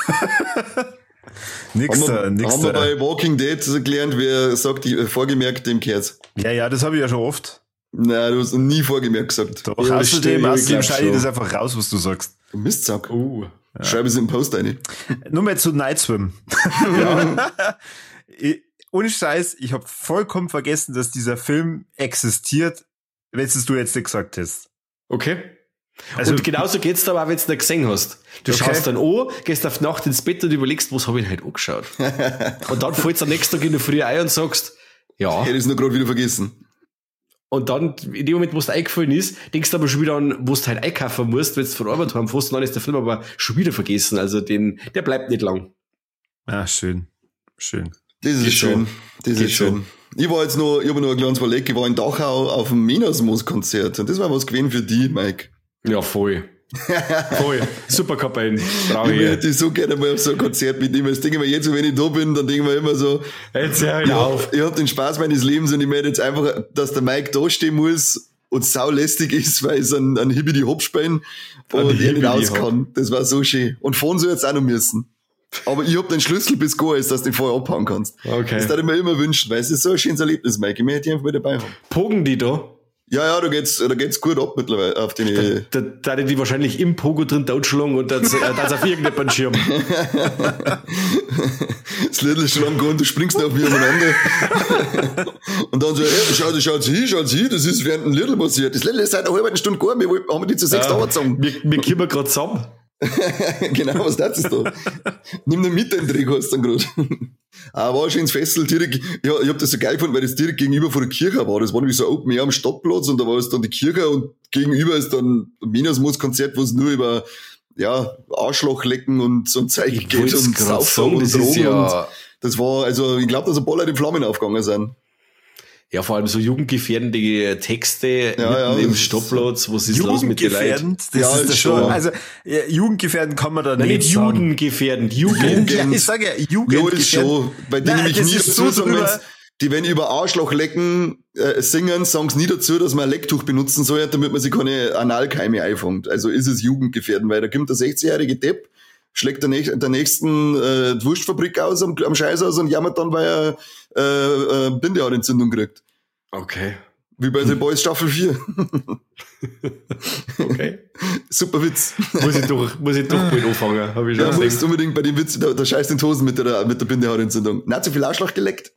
B: nix da, nix
C: haben
B: da.
C: Haben wir bei Walking Dead gelernt, wer sagt, die, vorgemerkt dem Kehrt's.
B: Ja, ja, das habe ich ja schon oft.
C: Nein, du hast nie vorgemerkt gesagt.
B: Doch, ja, außerdem, außerdem schneide ich das einfach raus, was du sagst.
C: Du Mistsack.
A: Uh,
C: ja. Schreib es in den Post rein.
B: Nur mal zu Night Swim. ja. Ich, ohne Scheiß, ich habe vollkommen vergessen, dass dieser Film existiert, wenn es du jetzt nicht gesagt hast.
A: Okay.
B: Also,
A: und genauso geht's da aber, wenn du ihn nicht gesehen hast. Du
B: Okay.
A: schaust dann an, gehst auf Nacht ins Bett und überlegst, was habe ich denn heute angeschaut? Und dann fällt's am nächsten Tag in der Früh ein und sagst, ja.
C: Hätte ich es nur gerade wieder vergessen.
A: Und dann, in dem Moment, wo es dir eingefallen ist, denkst du aber schon wieder an, wo du halt einkaufen musst, wenn du von Arbeit haben fährst, und dann ist der Film aber schon wieder vergessen. Also den, der bleibt nicht lang.
B: ah, schön. Schön.
C: Das ist
A: Geht
C: schön.
A: so.
C: Das
A: Geht
C: ist schön. Ich war jetzt noch, ich habe noch ein kleines Verleck, ich war in Dachau auf dem Menasmus-Konzert und das war was gewesen für die, Mike.
A: Ja, voll. Voll. Super Kapellen. Brauche
C: Ich
A: ich.
C: hätte so gerne mal auf so ein Konzert mitnehmen. Das denke ich mir jetzt, wenn ich da bin, dann denke ich mir immer so,
A: Jetzt hör halt
C: ja,
A: auf.
C: ich hab den Spaß meines Lebens und ich möchte jetzt einfach, dass der Mike da stehen muss und saulästig ist, weil es ein, ein Hibbidi-Hop spielen
A: Ein
C: und er nicht
A: Hibbidi-Hop.
C: aus kann. Das war so schön. Und fahren soll jetzt auch noch müssen. Aber ich hab den Schlüssel bis go ist, dass du den vorher abhauen kannst.
A: Okay.
C: Das würde ich mir immer wünschen, weil es ist so ein schönes Erlebnis, Mike. Ich möchte dich einfach mal dabei haben.
A: Pogen die da?
C: Ja, ja, da geht's, da geht's gut ab mittlerweile auf den,
A: Da, da hätte die wahrscheinlich im Pogo drin totschlagen und dann, äh, dann auf irgendeinen Schirm.
C: das Little ist schon am Grund, du springst auf wie umeinander. Und dann so, hey, schau, schaut's hin, schaut's hin, das ist während dem Little passiert. Das Little ist seit einer halben Stunde gegangen, wir wollten- haben die zu sechs
A: Ja,
C: angezogen.
A: wir, wir kommen gerade zusammen.
C: Genau, was das ist da? Nimm den mit, den Trick hast du dann gerade. Ah, war ein schönes Festival direkt, ja, ich hab das so geil gefunden, weil das direkt gegenüber von der Kirche war. Das war nämlich so Open Air am Stadtplatz und da war es dann die Kirche und gegenüber ist dann ein Menasmus-Konzert, wo es nur über, ja, Arschlochlecken und so ein Zeug
A: Ich
C: geht
A: wollt's
C: und
A: grad
C: Saufen
A: sagen,
C: und
A: das ist
C: Drogen
A: ja-
C: und das war, also, ich glaube, dass ein paar Leute in Flammen aufgegangen sind.
A: Ja, vor allem so jugendgefährdende Texte
C: Ja, ja,
A: mitten im
C: das ist-
A: Stadtplatz. Was ist los mit den Leuten?
B: Jugendgefährdend, das
C: Ja,
B: ist
C: ist
B: das
C: schon.
B: schon. Also, ja, Jugendgefährdend kann man da
A: Nein,
B: nicht
A: nicht
B: sagen.
A: jugendgefährdend, Jugend.
C: Jugend.
B: Ja, ich sage ja,
C: Ja,
B: Jugendgefährdend.
C: ist schon. Bei denen
B: Nein,
C: nämlich
B: das
C: nie
B: ist
C: dazu
B: so
C: sagen,
B: drüber-
C: wenn's- die, wenn über Arschlochlecken äh, singen, sagen sie nie dazu, dass man ein Lecktuch benutzen soll, damit man sich keine Analkeime einfängt. Also ist es jugendgefährdend, weil da kommt der sechzigjährige Depp, schlägt der, näch- der nächsten äh, die Wurstfabrik aus am, am Scheiß aus und jammert dann, weil er äh, äh, Bindehautentzündung kriegt.
A: Okay.
C: Wie bei The Boys Staffel vier.
A: Okay.
C: Super Witz.
A: muss ich doch, muss ich doch bald anfangen. Hab ich schon
C: Ja, musst
A: gedacht.
C: unbedingt bei dem Witz, da, da scheißt den Hosen mit der, mit der Bindehautentzündung. Na, zu viel Arschloch geleckt.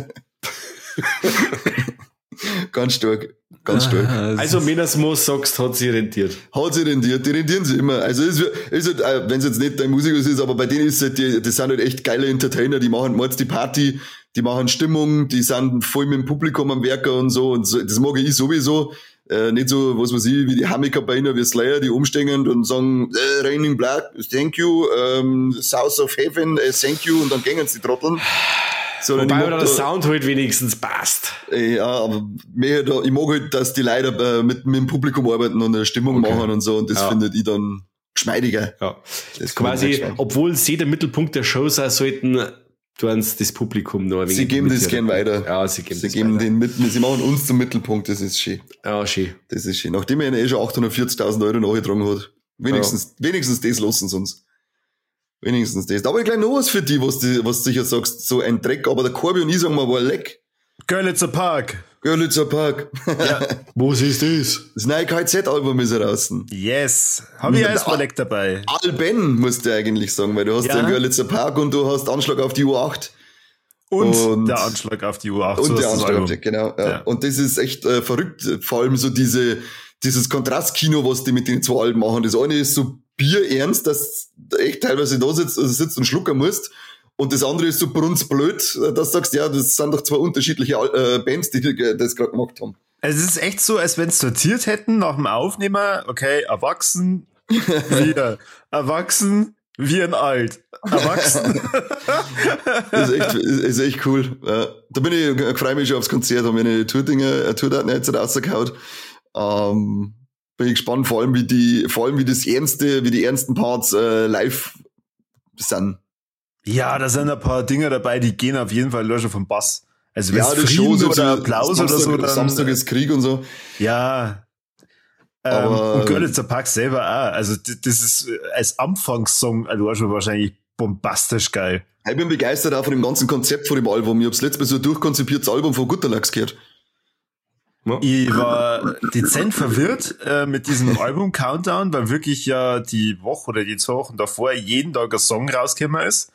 C: Ganz stark. Ganz stark.
A: Also, Menasmus sagst, hat sie rentiert.
C: Hat sich rendiert, die rendieren sich immer. Also ist, ist halt, äh, wenn es jetzt nicht dein Musiker ist, aber bei denen ist halt, die, die sind halt echt geile Entertainer, die machen mords die Party, die machen Stimmung, die sind voll mit dem Publikum am Werker und so, und so, das mag ich sowieso. Äh, nicht so, was weiß ich, wie die Hamiker bei ihnen, wie Slayer, die umstehen und sagen, äh, Raining Blood, thank you, ähm, South of Heaven, äh, thank you, und dann gehen sie die Trotteln. Sondern
A: Wobei
C: ich mag
A: oder der
C: da-
A: Sound halt wenigstens passt.
C: Äh, Ja, aber mehr da, ich mag halt, dass die Leute äh, mit, mit dem Publikum arbeiten und eine Stimmung
A: Okay.
C: machen und so, und das
A: Ja.
C: findet ich dann geschmeidiger.
A: Ja.
C: Das
A: Quasi,
C: finde ich echt
A: obwohl sie der Mittelpunkt der Show sein sollten, tun sie das Publikum noch ein
C: Sie
A: wenig
C: geben das
A: mit-
C: gern weiter.
A: Ja, sie geben
C: Sie
A: das
C: geben
A: weiter.
C: den mit, sie machen uns zum Mittelpunkt, das ist schön.
A: Ja, schön.
C: Das ist schön. Nachdem er eh schon achthundertvierzigtausend Euro nachgetragen hat. Wenigstens, wenigstens das lassen sie uns. Wenigstens das. Aber gleich noch was für die, was du, was du sicher sagst, so ein Dreck, aber der Corby und ich sagen mal, war leck.
B: Görlitzer Park.
C: Görlitzer Park.
A: Was ist das?
C: Das neue K Z-Album ist draußen.
B: Yes. Hab ich
C: Ja,
B: als Projekt dabei.
C: Alben, musst du eigentlich sagen, weil du hast
B: Ja.
C: den Görlitzer Park und du hast Anschlag auf die U acht.
B: Und,
C: Und-
B: der Anschlag auf die U acht.
C: Und
B: so
C: der
B: ist das
C: Anschlag,
B: Album.
C: genau. Ja.
B: Ja.
C: Und das ist echt äh, verrückt. Vor allem so diese, dieses Kontrastkino, was die mit den zwei Alben machen. Das eine ist so bierernst, dass du echt teilweise da sitzt, also sitzt und schlucken musst. Und das andere ist so brunzblöd, dass du sagst, ja, das sind doch zwei unterschiedliche äh, Bands, die das gerade gemacht haben.
B: Also es ist echt so, als wenn es sortiert hätten nach dem Aufnehmer, okay, erwachsen, wir, erwachsen, wir ein alt. Erwachsen.
C: Das ist echt, ist echt cool. Ja. Da bin ich, freue mich schon aufs Konzert, haben wir eine Tour-Dinge, eine Tour-Daten jetzt rausgehauen. Ähm, bin ich gespannt, vor allem wie die, vor allem wie das ernste, wie die ernsten Parts äh, live sind.
B: Ja, da sind ein paar Dinge dabei, die gehen auf jeden Fall löschen vom Bass. Also wenn
C: Ja,
B: es
C: das
B: Frieden
C: schon so
B: oder
C: zu-
B: Applaus
C: Samstag,
B: oder so, dann,
C: Samstag ist Krieg und so.
B: ja. Ähm,
C: Aber-
B: und Görlitzer Park selber auch. Also d- das ist äh, als Anfangssong, also schon wahrscheinlich bombastisch geil.
C: Ich bin begeistert auch von dem ganzen Konzept von dem Album. Ich hab's letztes Mal so ein durchkonzipiertes Album von Gutterlachs gehört.
B: Ich war dezent verwirrt äh, mit diesem Album-Countdown, weil wirklich ja die Woche oder die zwei Wochen davor jeden Tag ein Song rausgekommen ist,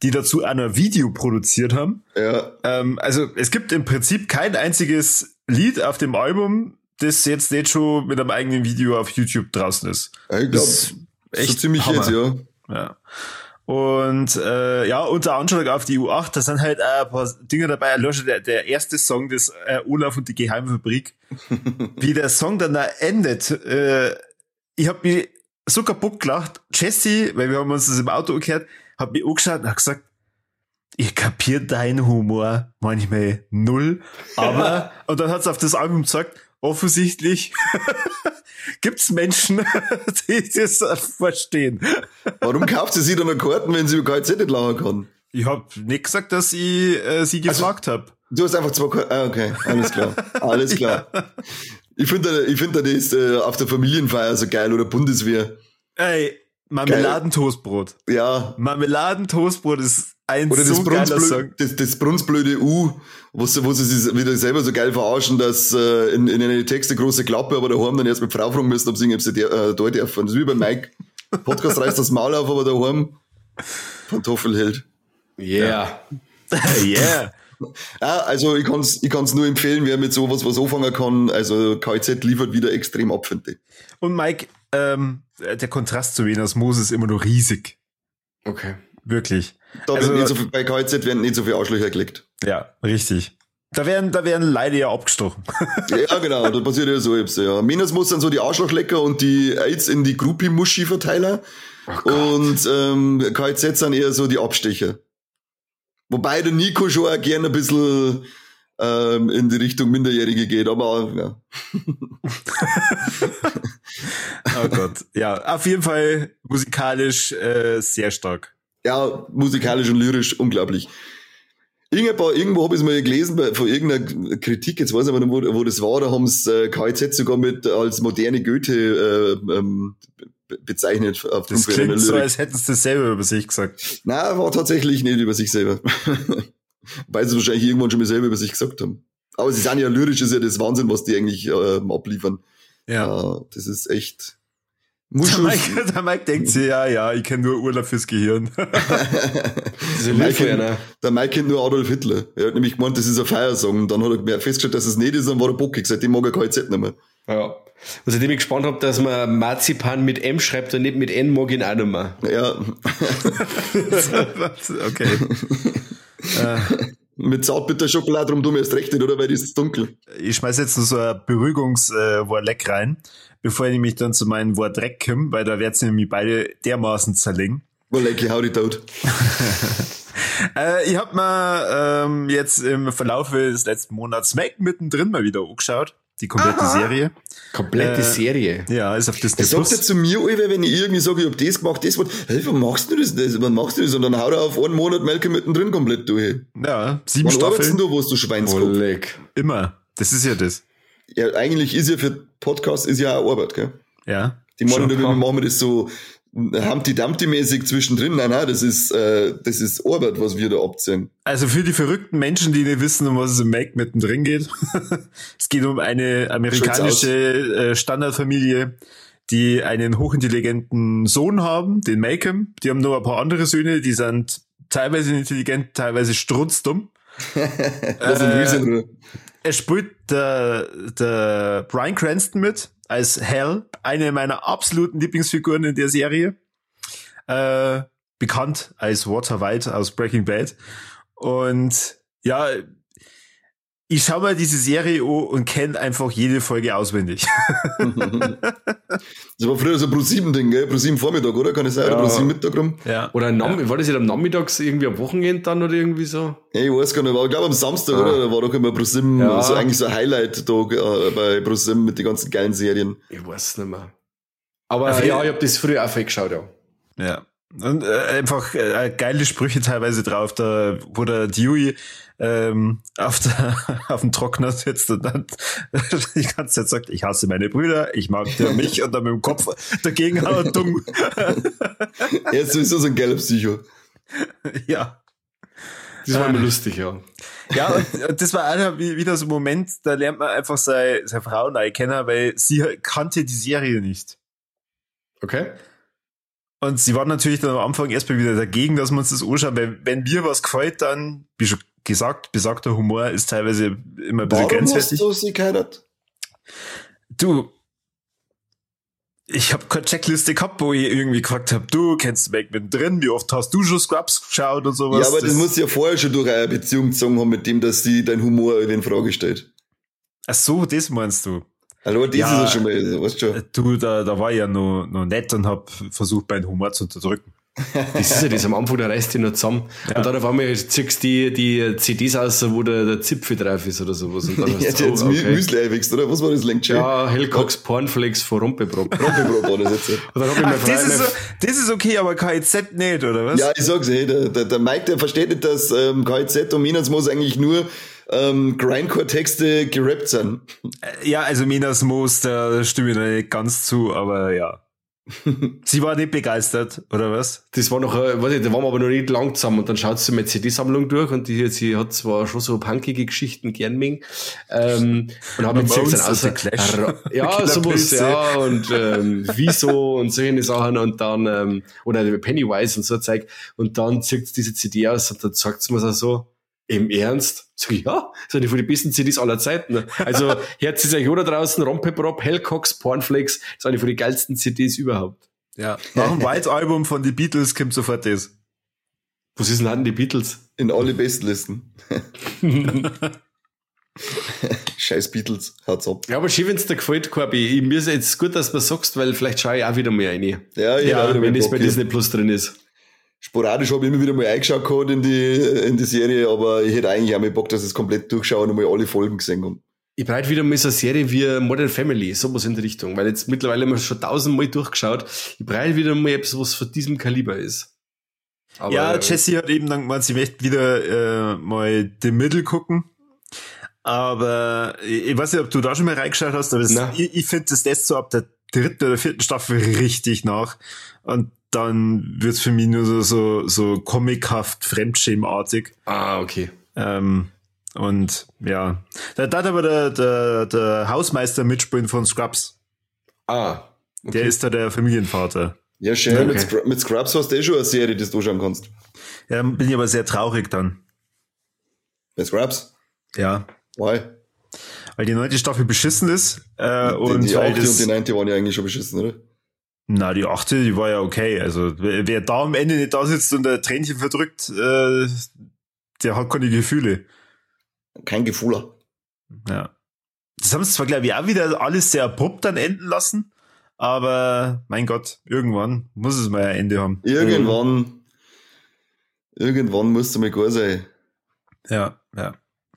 B: die dazu auch noch ein Video produziert haben.
C: Ja.
B: Ähm, also es gibt im Prinzip kein einziges Lied auf dem Album, das jetzt nicht schon mit einem eigenen Video auf YouTube draußen ist.
C: Ja, ich glaube, echt so ziemlich Hammer. Jetzt, ja.
B: Ja. Und äh, ja, unter Anschlag auf die U acht, da sind halt auch ein paar Dinge dabei. Also der, der erste Song des äh, Olaf und die Geheimfabrik. Wie der Song dann da endet. Äh, ich hab mich so kaputt gelacht. Jesse, weil wir haben uns das im Auto gehört, hat mich angeschaut und hat gesagt, ich kapier deinen Humor manchmal null. Aber, und dann hat's auf das Album gesagt, offensichtlich gibt's Menschen, die das verstehen.
C: Warum kauft sie sich dann noch Karten, wenn sie über K Z nicht lachen kann?
B: Ich hab nicht gesagt, dass ich äh, sie gefragt also, habe.
C: Du hast einfach zwei Karten. Ah, okay, alles klar. Alles klar. Ja. Ich finde ich finde das äh, auf der Familienfeier so geil oder Bundeswehr.
B: Ey, Marmeladentoastbrot.
C: Ja.
B: Marmeladentoastbrot ist ein
C: oder
B: so
C: das
B: geiler Song.
C: Das, das brunzblöde U, wo sie, wo sie sich wieder selber so geil verarschen, dass äh, in, in eine Texte große Klappe, aber daheim dann erst mit Frau fragen müssen, ob sie, ob sie der, äh, da dürfen. Das ist wie bei Mike. Podcast reißt das Maul auf, aber daheim Pantoffel hält.
A: Yeah.
B: Yeah.
C: Ja, also ich kann's, ich kann's nur empfehlen, wer mit sowas was anfangen kann. Also K Z liefert wieder extrem ab, finde ich.
B: Und Mike, ähm, der Kontrast zu Venus Mose ist immer noch riesig.
A: Okay.
B: Wirklich.
C: Da
B: also,
C: wird nicht so viel, bei K Z werden nicht so viele Arschlöcher gelegt.
B: Ja, richtig. Da werden, da werden leider ja abgestochen.
C: Ja, genau, das passiert ja so jetzt, ja. Venus Mose sind so die Arschlochlecker und die AIDS in die Groupie-Muschi-Verteiler. Oh und ähm, K Z sind eher so die Abstecher. Wobei der Nico schon auch gerne ein bisschen ähm, in die Richtung Minderjährige geht, aber ja.
B: Oh Gott. Ja, auf jeden Fall musikalisch äh, sehr stark.
C: Ja, musikalisch und lyrisch unglaublich. Irgendwo, irgendwo habe ich es mal gelesen, bei, von irgendeiner Kritik, jetzt weiß ich aber nicht, wo, wo das war, da haben es äh, K Z sogar mit als moderne Goethe äh, ähm, bezeichnet. Auf
B: das klingt so, als hätten sie das selber über sich gesagt.
C: Nein, war tatsächlich nicht über sich selber. Weil sie wahrscheinlich irgendwann schon mal selber über sich gesagt haben. Aber sie sind ja lyrisch, ist ja das Wahnsinn, was die eigentlich äh, abliefern.
B: Ja.
C: Äh, das ist echt...
B: Der Mike, der Mike denkt sich, ja, ja, ich kenne nur Urlaub fürs Gehirn.
C: der, Mike kennt, der Mike kennt nur Adolf Hitler. Er hat nämlich gemeint, das ist ein Feiersong. Und dann hat er festgestellt, dass es nicht ist, und war er bockig. Seitdem mag er K Z nicht mehr.
A: Ja. Was ich nämlich gespannt habe, dass man Marzipan mit M schreibt und nicht mit N, mag ich auch nicht mehr.
C: Ja.
B: Okay.
C: äh. Mit Zartbitterschokolade drum tun wir erst recht nicht, oder? Weil die ist dunkel.
B: Ich schmeiß jetzt noch so ein Beruhigungswort-Leck rein, bevor ich nämlich dann zu meinem Wort Dreck komme, weil da wird's nämlich beide dermaßen zerlegen.
C: Leck, hau die tot.
B: äh, ich hab mir ähm, jetzt im Verlauf des letzten Monats Mac mittendrin mal wieder angeschaut. Die komplette Aha. Serie.
A: Komplette äh, Serie?
B: Ja, ist auf Disney+.
C: Er sagt ja zu mir, Alter, wenn ich irgendwie sage, ich hab das gemacht, das, hey, wann machst du das, das, wann machst du das? Und dann haut er auf einen Monat Malcolm mittendrin komplett durch.
B: Ja, sieben
C: wann
B: Staffeln.
C: Wann du, wo du Schweinskopf?
B: Immer. Das ist ja das.
C: Ja, eigentlich ist ja für Podcast ist ja auch Arbeit, gell?
B: Ja.
C: Die meinen, wir machen wir das so Humpty-Dumpty-mäßig zwischendrin. Nein, nein, das ist, äh, das ist Arbeit, was wir da abziehen.
B: Also für die verrückten Menschen, die nicht wissen, um was es im Mac mittendrin geht. Es geht um eine amerikanische äh, Standardfamilie, die einen hochintelligenten Sohn haben, den Malcolm. Die haben noch ein paar andere Söhne, die sind teilweise intelligent, teilweise strunzdumm.
C: Was ein äh,
B: Er spielt der, der Bryan Cranston mit als Hal, eine meiner absoluten Lieblingsfiguren in der Serie. Äh, bekannt als Walter White aus Breaking Bad. Und ja, ich schaue mal diese Serie an und kenne einfach jede Folge auswendig.
C: Das war früher so Pro sieben Ding, gell? Pro sieben Vormittag, oder? Kann es sein? Ja. Oder Pro sieben Mittag rum?
A: Ja. Oder Nam- ja. War das nicht am Nachmittags irgendwie am Wochenende dann oder irgendwie so?
C: Hey, ich weiß gar nicht, war, ich glaube am Samstag, ah. oder? Da war doch immer Pro sieben, ja. so eigentlich so ein Highlight-Tag äh, bei Pro sieben mit den ganzen geilen Serien.
A: Ich weiß nicht mehr. Aber also, ja, ich hab das früher auch weggeschaut, ja.
B: Ja. Und äh, einfach äh, geile Sprüche teilweise drauf, da wo der Dewey ähm, auf der auf dem Trockner sitzt und dann die ganze Zeit sagt, ich hasse meine Brüder, ich mag dir mich und dann mit dem Kopf dagegen hauen dumm.
C: Er ist sowieso so ein geiler Psycho.
B: Ja.
A: Das war immer äh, lustig, ja.
B: Ja, und, und das war einer wieder so ein Moment, da lernt man einfach seine, seine Frau neu kennen, weil sie kannte die Serie nicht.
A: Okay.
B: Und sie waren natürlich dann am Anfang erstmal wieder dagegen, dass wir uns das anschauen, weil wenn mir was gefällt, dann, wie schon gesagt, besagter Humor ist teilweise immer ein bisschen grenzwertig.
C: Warum hast du sie geheiratet?
B: Du, ich habe keine Checkliste gehabt, wo ich irgendwie gefragt habe, du kennst Meg mittendrin, wie oft hast du schon Scrubs geschaut und sowas.
C: Ja, aber das, das muss ja vorher schon durch eine Beziehung gezogen haben, mit dem, dass sie deinen Humor in Frage stellt.
B: Ach so, das meinst du.
C: Hallo, das
B: ja,
C: ist ja schon mal, weißt du schon.
B: Du, da, da war ich ja noch, noch nett und hab versucht, meinen Humor zu unterdrücken.
A: Das ist ja das, am Anfang, da reißt die noch zusammen. Ja. Und dann auf einmal ziehst du die, die C Ds aus, wo der, der Zipfel drauf ist oder sowas. Und dann
C: ja,
A: hast du,
C: jetzt
A: oh, okay.
C: Müsli einwächst, oder? Was war das längst schon?
A: Ja, Hellcocks Pornflakes von Rumpebrop.
C: Rumpebrop war das jetzt.
A: Und dann hab ich
B: Ach, das, ist so, das ist okay, aber K I Z nicht, oder was?
C: Ja, ich sag's eh, der, der, der Mike, der versteht nicht, dass ähm, K I Z und Minas Moos eigentlich nur ähm, Grindcore-Texte gerappt sind.
B: Ja, also Minas Moos, da stimme ich da nicht ganz zu, aber ja. Sie war nicht begeistert, oder was?
A: Das war noch, äh, weiß ich, da waren wir aber noch nicht lang zusammen und dann schaut sie meine C D-Sammlung durch und die, sie hat zwar schon so punkige Geschichten gern mögen, ähm, und haben jetzt gesagt, also, ja, sowas, ja, und, ähm, wieso und solche Sachen und dann, ähm, oder Pennywise und so Zeug und dann zieht sie diese C D aus und dann sagt sie mir so, im Ernst? Sag ich, ja, das ist eine von den besten C Ds aller Zeiten. Also, Herz ist euch da draußen, Rompeprop, Hellcocks, Pornflakes, das ist eine von den geilsten C Ds überhaupt.
B: Ja. Nach dem White Album von den Beatles kommt sofort das.
A: Was ist denn halt die Beatles?
C: In alle Bestlisten. Scheiß Beatles, hat's ab.
A: Ja, aber schön, wenn's dir gefällt, Corby. Mir ist jetzt gut, dass du sagst, weil vielleicht schaue ich auch wieder mal rein.
C: Ja, ich
A: ja,
C: wieder
A: wenn es bei Disney Plus drin ist.
C: Sporadisch habe ich immer wieder mal eingeschaut gehabt in die, in die Serie, aber ich hätte eigentlich auch mal Bock, dass ich es komplett durchschaue und mal alle Folgen gesehen habe.
A: Ich brauche wieder mal so eine Serie wie Modern Family, sowas in die Richtung, weil jetzt mittlerweile haben wir schon tausendmal durchgeschaut. Ich brauche wieder mal etwas, was von diesem Kaliber ist.
B: Aber ja, Jessie hat eben dann gemeint, sie möchte wieder äh, mal The Middle gucken. Aber ich, ich weiß nicht, ob du da schon mal reingeschaut hast, aber das, ich, ich finde das lässt so ab der dritten oder vierten Staffel richtig nach. Und dann wird's für mich nur so, so, so comichaft, fremdschämartig.
A: Ah, okay.
B: Ähm, und ja, da hat aber der, der, der Hausmeister mitspielen von Scrubs.
A: Ah, okay.
B: Der ist da der Familienvater.
C: Ja, schön. Okay. Mit, Scrubs, mit Scrubs hast du eh schon eine Serie, die du schauen kannst.
B: Ja, bin ich aber sehr traurig dann.
C: Bei Scrubs?
B: Ja.
C: Why?
B: Weil die neunte Staffel beschissen ist. Äh,
C: die,
B: und
C: die
B: weil
C: achte und die neunte waren ja eigentlich schon beschissen, oder?
B: Na, die achte, die war ja okay. Also, wer, wer da am Ende nicht da sitzt und ein Tränchen verdrückt, äh, der hat keine Gefühle.
C: Kein Gefühler.
B: Ja. Das haben sie zwar, glaube ich, auch wieder alles sehr abrupt dann enden lassen, aber mein Gott, irgendwann muss es mal ein Ende haben.
C: Irgendwann, mhm. irgendwann muss es mal gut sein.
B: Ja, ja.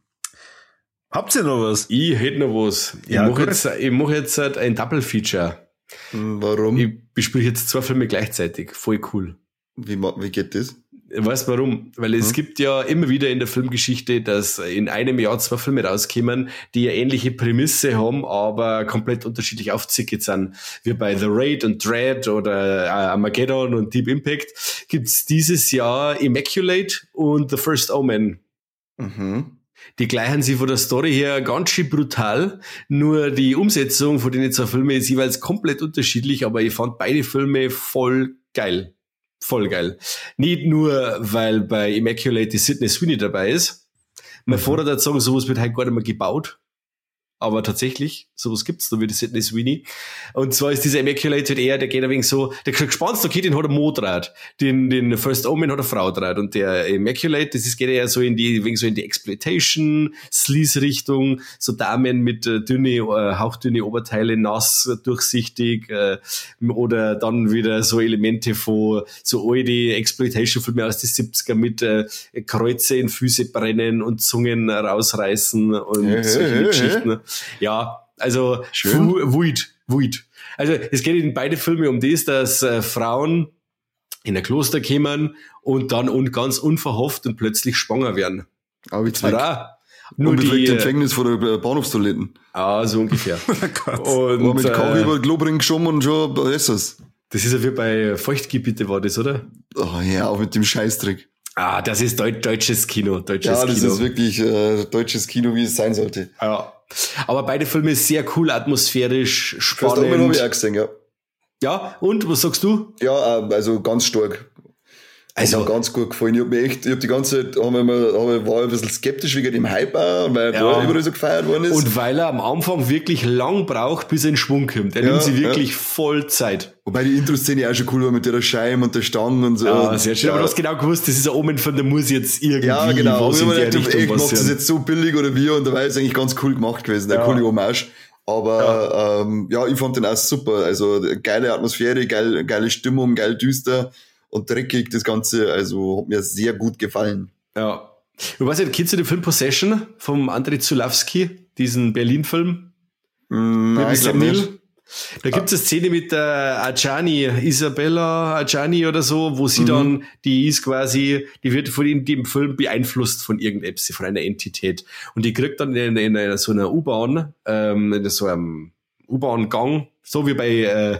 B: Habt ihr noch was?
A: Ich hätte noch was. Ich ja, mache jetzt, ich mach jetzt ein Double Feature.
C: Warum?
A: Ich bespiele jetzt zwei Filme gleichzeitig. Voll cool.
C: Wie, wie geht das?
A: Weißt du warum? Weil es hm? gibt ja immer wieder in der Filmgeschichte, dass in einem Jahr zwei Filme rauskommen, die eine ähnliche Prämisse haben, aber komplett unterschiedlich aufgezickelt sind. Wie bei The Raid und Dread oder Armageddon und Deep Impact gibt's dieses Jahr Immaculate und The First Omen.
C: Mhm.
A: Die gleichen sich von der Story her ganz schön brutal, nur die Umsetzung von den zwei Filmen ist jeweils komplett unterschiedlich, aber ich fand beide Filme voll geil. Voll geil. Nicht nur, weil bei Immaculate die Sydney Sweeney dabei ist. Mein mhm. Vater hat sagen, sowas wird halt gar nicht mehr gebaut. Aber tatsächlich, sowas gibt's da wie die Sydney Sweeney. Und zwar ist dieser Immaculate halt eher, der geht ein wenig so, der gespannt, okay, den hat er Mo draht. Den, den First Omen hat er Frau draht. Und der Immaculate, das ist, geht eher so in die, wegen so in die Exploitation, Sleaze-Richtung, so Damen mit äh, dünne, äh, hauchdünne Oberteile, nass, durchsichtig, äh, oder dann wieder so Elemente von, so alte Exploitation-Filme aus den siebziger mit, äh, Kreuze in Füße brennen und Zungen rausreißen und
C: ja,
A: solche
C: ja,
A: Geschichten.
C: Ja.
A: Ja, also wuid, wuid. Also es geht in beide Filme um das, dass äh, Frauen in ein Kloster kommen und dann und ganz unverhofft und plötzlich schwanger werden.
C: Aber ich
A: Tada. Nur
C: die Empfängnis vor der Bahnhofstoiletten.
A: Ah, so ungefähr.
C: Oh und mit Kaugummi über Globring geschoben und schon ist es.
A: Das ist ja wie bei Feuchtgebiete war das, oder?
C: Oh ja, auch mit dem Scheißtrick.
A: Ah, das ist Deut- deutsches Kino. Deutsches
C: ja, das
A: Kino.
C: ist wirklich äh, deutsches Kino, wie es sein sollte.
A: Ja. Aber beide Filme sehr cool, atmosphärisch, spannend.
C: First Omen habe ich auch gesehen, ja.
A: Ja, und was sagst du?
C: Ja, also ganz stark. Also ganz gut gefallen. Ich hab mir echt, ich hab die ganze Zeit, hab immer, hab, war ein bisschen skeptisch wegen dem Hype auch, weil er ja. überall so gefeiert worden ist.
A: Und weil er am Anfang wirklich lang braucht, bis er in Schwung kommt. Er ja, nimmt sich wirklich ja. voll Zeit.
C: Wobei die Intro-Szene auch schon cool war mit der Scheibe und der Stangen und so.
A: Ja, sehr schön. Ja. Aber du hast genau gewusst, das ist ein Omen von der muss jetzt irgendwie
C: ja, genau.
A: was in der
C: Richtung passieren. Macht das jetzt so billig oder wie? Und dabei ist eigentlich ganz cool gemacht gewesen, der ja. coole Hommage. Aber ja. Ähm, ja, ich fand den auch super. Also geile Atmosphäre, geil, geile Stimmung, geil düster. Und dreckig, das Ganze, also hat mir sehr gut gefallen.
A: Ja. Du weißt ja, kennst du den Film Possession vom Andrei Zulawski, diesen Berlin-Film?
C: Mm, nein, ich glaub nicht.
A: Da gibt es eine Szene mit der Adjani, Isabella Adjani oder so, wo sie mhm. dann, die ist quasi, die wird von in dem Film beeinflusst von irgendetwas, von einer Entität. Und die kriegt dann in, in, in so einer U-Bahn, ähm, in so einem U-Bahn-Gang, so wie bei äh,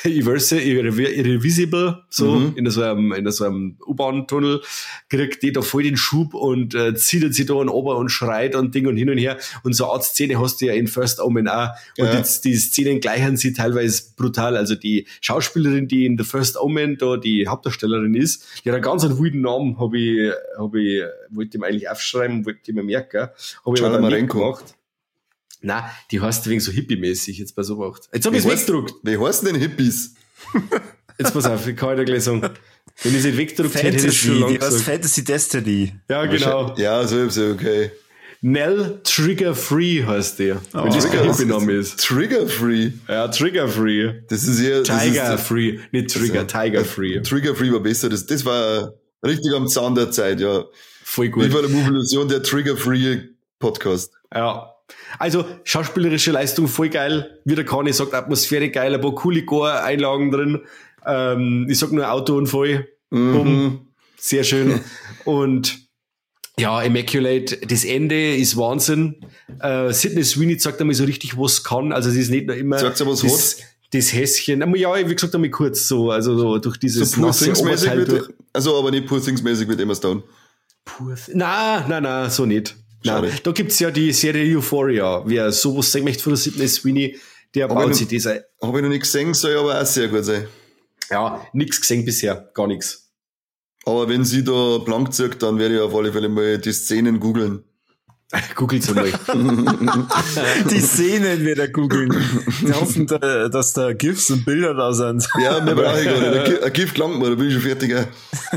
A: Irreversible, so mhm. in so einem, in so einem U-Bahn-Tunnel, kriegt die da voll den Schub und äh, zieht sie da an ober und schreit und Ding und hin und her. Und so eine Art Szene hast du ja in First Omen auch. Und ja. die, die Szenen gleichen sie teilweise brutal. Also die Schauspielerin, die in The First Omen da die Hauptdarstellerin ist, die hat einen ganz einen wilden Namen, habe ich, hab ich, wollte ich mir eigentlich aufschreiben, wollte ich mir merken. Habe ich aber dann nicht gemacht. Nein, die heißt wegen so hippie-mäßig, jetzt pass auf. Jetzt hab ich es weggedruckt.
C: Wie heißen denn Hippies?
A: Jetzt pass auf, ich kann heute gleich sagen. Wenn ich es nicht weggedruckt hätte, hätte ich
B: schon lange gesagt. Fantasy Destiny.
A: Ja, genau.
C: Ja, so ist es okay.
A: Nell Trigger Free heißt der. Oh, wenn das kein Hippie-Name ist.
C: Trigger Free?
A: Ja, Trigger Free.
C: Das ist ja...
A: Tiger Free, nicht Trigger, also, Tiger Free.
C: Trigger Free war besser. Das, das war richtig am Zahn der Zeit, ja.
A: Voll gut.
C: Wie war die Mobilisation der Trigger Free Podcast?
A: Ja. Also, schauspielerische Leistung voll geil. Wie der Kani sagt, Atmosphäre geil, ein paar coole Gore-Einlagen drin. Ähm, ich sag nur Autounfall. Mhm. Sehr schön. Und ja, Immaculate, das Ende ist Wahnsinn. Äh, Sydney Sweeney sagt einmal so richtig, was kann. Also, sie ist nicht nur immer
C: sagt sie was
A: das, das Häschen. Ja, wie gesagt, einmal kurz so, also so durch dieses
C: so nasse Oberteil durch. Also, aber nicht Poor Things-mäßig mit Emma Stone.
A: Poor Th- Nein, nein, nein, so nicht. Nein, da gibt's ja die Serie Euphoria. Wer sowas sehen möchte von der Sydney Sweeney, der hab baut sich das ein.
C: Habe ich noch nicht gesehen, soll aber auch sehr gut sein.
A: Ja, nix gesehen bisher, gar nichts.
C: Aber wenn sie da blank zirkt, dann werde ich auf alle Fälle mal die Szenen googeln.
A: Googelt's einmal.
B: Die Szenen wieder googeln. Wir hoffen, dass da GIFs und Bilder da sind.
C: Ja, mehr brauche ich gar nicht. Ein GIF gelangt mir, da bin ich schon fertiger.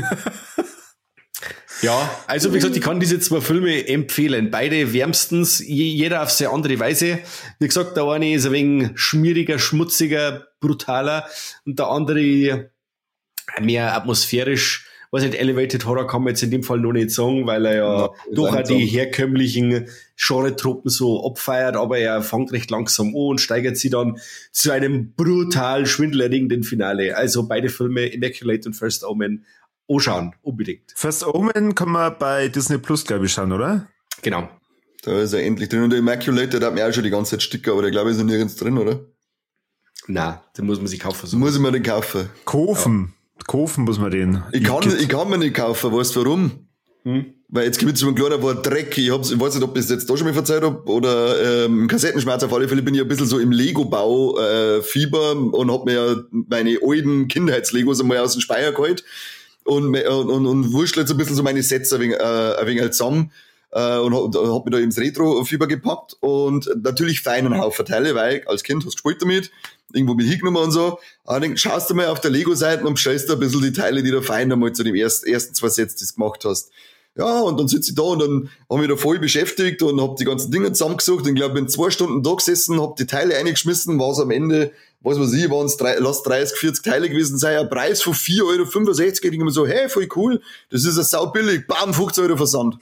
A: Ja, also wie gesagt, ich kann diese zwei Filme empfehlen. Beide wärmstens, jeder auf seine andere Weise. Wie gesagt, der eine ist ein wenig schmieriger, schmutziger, brutaler und der andere mehr atmosphärisch. Was nicht, Elevated Horror kann man jetzt in dem Fall noch nicht sagen, weil er ja, ja doch auch die herkömmlichen Genre-Tropen so abfeiert, aber er fängt recht langsam an und steigert sie dann zu einem brutal schwindelerregenden Finale. Also beide Filme, Immaculate und First Omen, anschauen, unbedingt.
B: First Omen kann man bei Disney Plus, glaube ich, schauen, oder?
A: Genau.
C: Da ist er endlich drin. Und der Immaculate, der hat mir auch schon die ganze Zeit Sticker, aber der glaube ich ist noch nirgends drin, oder?
A: Nein, den muss man sich kaufen. So.
C: Muss ich mir den kaufen.
B: Kaufen. Ja. Kaufen muss man den.
C: Ich kann, ich kann mir nicht kaufen, weißt du warum? Hm? Weil jetzt gibt es so ein kleiner Wort Dreck. Ich, hab's, ich weiß nicht, ob ich es jetzt da schon mal verzeiht habe oder ähm, im Kassettenschmerz auf alle Fälle bin ich ein bisschen so im Lego-Bau-Fieber äh, und hab mir ja meine alten Kindheits-Legos einmal aus dem Speicher geholt. Und, und, und, und wurschtel jetzt ein bisschen so meine Sets ein wenig, äh, ein wenig halt zusammen äh, und hab, hab mich da ins Retro-Fieber gepackt und natürlich feinen Haufen Teile, weil als Kind hast du gespielt damit, irgendwo mit hingenommen und so. Aber dann schaust du mal auf der Lego-Seite und bestellst da ein bisschen die Teile, die da fein einmal zu dem ersten, ersten zwei Sets, die du gemacht hast. Ja, und dann sitze ich da und dann hab mich da voll beschäftigt und hab die ganzen Dinge zusammengesucht und glaube, bin zwei Stunden da gesessen, hab die Teile eingeschmissen, war's am Ende, was weiß ich, waren es lass dreißig, vierzig Teile gewesen sein, ein Preis von vier Euro fünfundsechzig, ich denke mir so, hey, voll cool, das ist ja sau billig, bam, fünfzehn Euro Versand.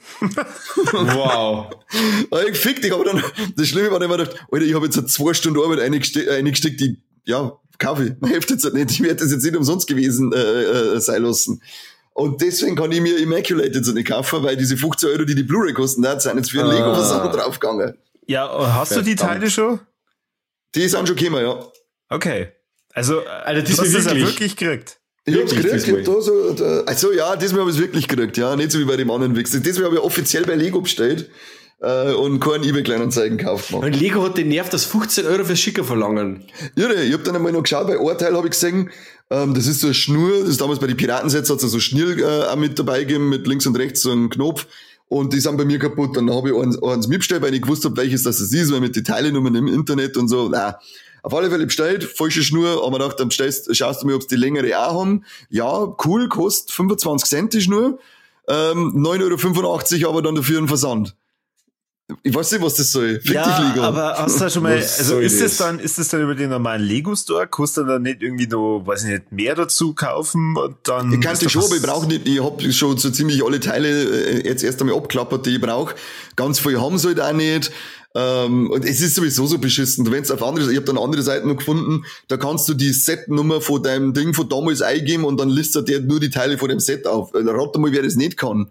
A: Wow.
C: Ich fick dich, aber dann, das Schlimme war, ich mir gedacht, Alter, ich habe jetzt zwei Stunden Arbeit eingesteckt, eingesteckt die, ja, kaufe ich, man hilft jetzt halt nicht, ich werde das jetzt nicht umsonst gewesen äh, äh, sein lassen. Und deswegen kann ich mir Immaculate jetzt nicht kaufen, weil diese fünfzehn Euro, die die Blu-ray kosten, da sind jetzt für einen Lego Versand draufgegangen.
B: Ja, hast Verdammt. du die Teile schon?
C: Die sind schon gekommen, ja.
B: Okay. Also,
A: also das hast du das wirklich gekriegt.
C: Ich hab's gekriegt, ich hab da so, da, also ja, diesmal habe ich es wirklich gekriegt, ja, nicht so wie bei dem anderen Wichser. Diesmal habe ich offiziell bei Lego bestellt, äh, und keinen eBay-Kleinanzeigen gekauft.
A: Und Lego hat den Nerv, dass fünfzehn Euro fürs Schicker verlangen.
C: Irre, ich hab dann einmal noch geschaut, bei Urteil habe ich gesehen, ähm, das ist so eine Schnur, das ist damals bei den Piratensätzen, hat es so Schnür äh, auch mit dabei gegeben, mit links und rechts so einem Knopf. Und die sind bei mir kaputt. Dann habe ich eins, eins mitbestellt, weil ich gewusst habe, welches das ist, weil mit den Teilenummern im Internet und so. Nein. Auf alle Fälle bestellt, falsche Schnur, aber gedacht, dann bestellst, schaust du mir, ob sie die längere auch haben. Ja, cool, kostet fünfundzwanzig Cent die Schnur. Ähm, neun Euro fünfundachtzig, aber dann dafür ein Versand. Ich weiß nicht, was das soll. Fick
B: ja,
C: dich, Lego.
B: aber hast du da schon mal,
A: Was
B: also
A: soll
B: ist
A: das?
B: das dann, ist das dann über den normalen Lego-Store? Kostet dann nicht irgendwie noch, weiß ich nicht, mehr dazu kaufen und dann?
C: Ich kann
B: ist
C: die
B: doch
C: schon,
B: was-
C: aber ich brauche nicht, ich habe schon so ziemlich alle Teile äh, jetzt erst einmal abklappert, die ich brauche. Ganz viel haben sie halt auch nicht. Ähm, und es ist sowieso so beschissen. Du wenn's auf andere, ich habe dann andere Seiten noch gefunden, da kannst du die Setnummer von deinem Ding von damals eingeben und dann listet der nur die Teile von dem Set auf. Äh, Rat mal, wer das nicht kann.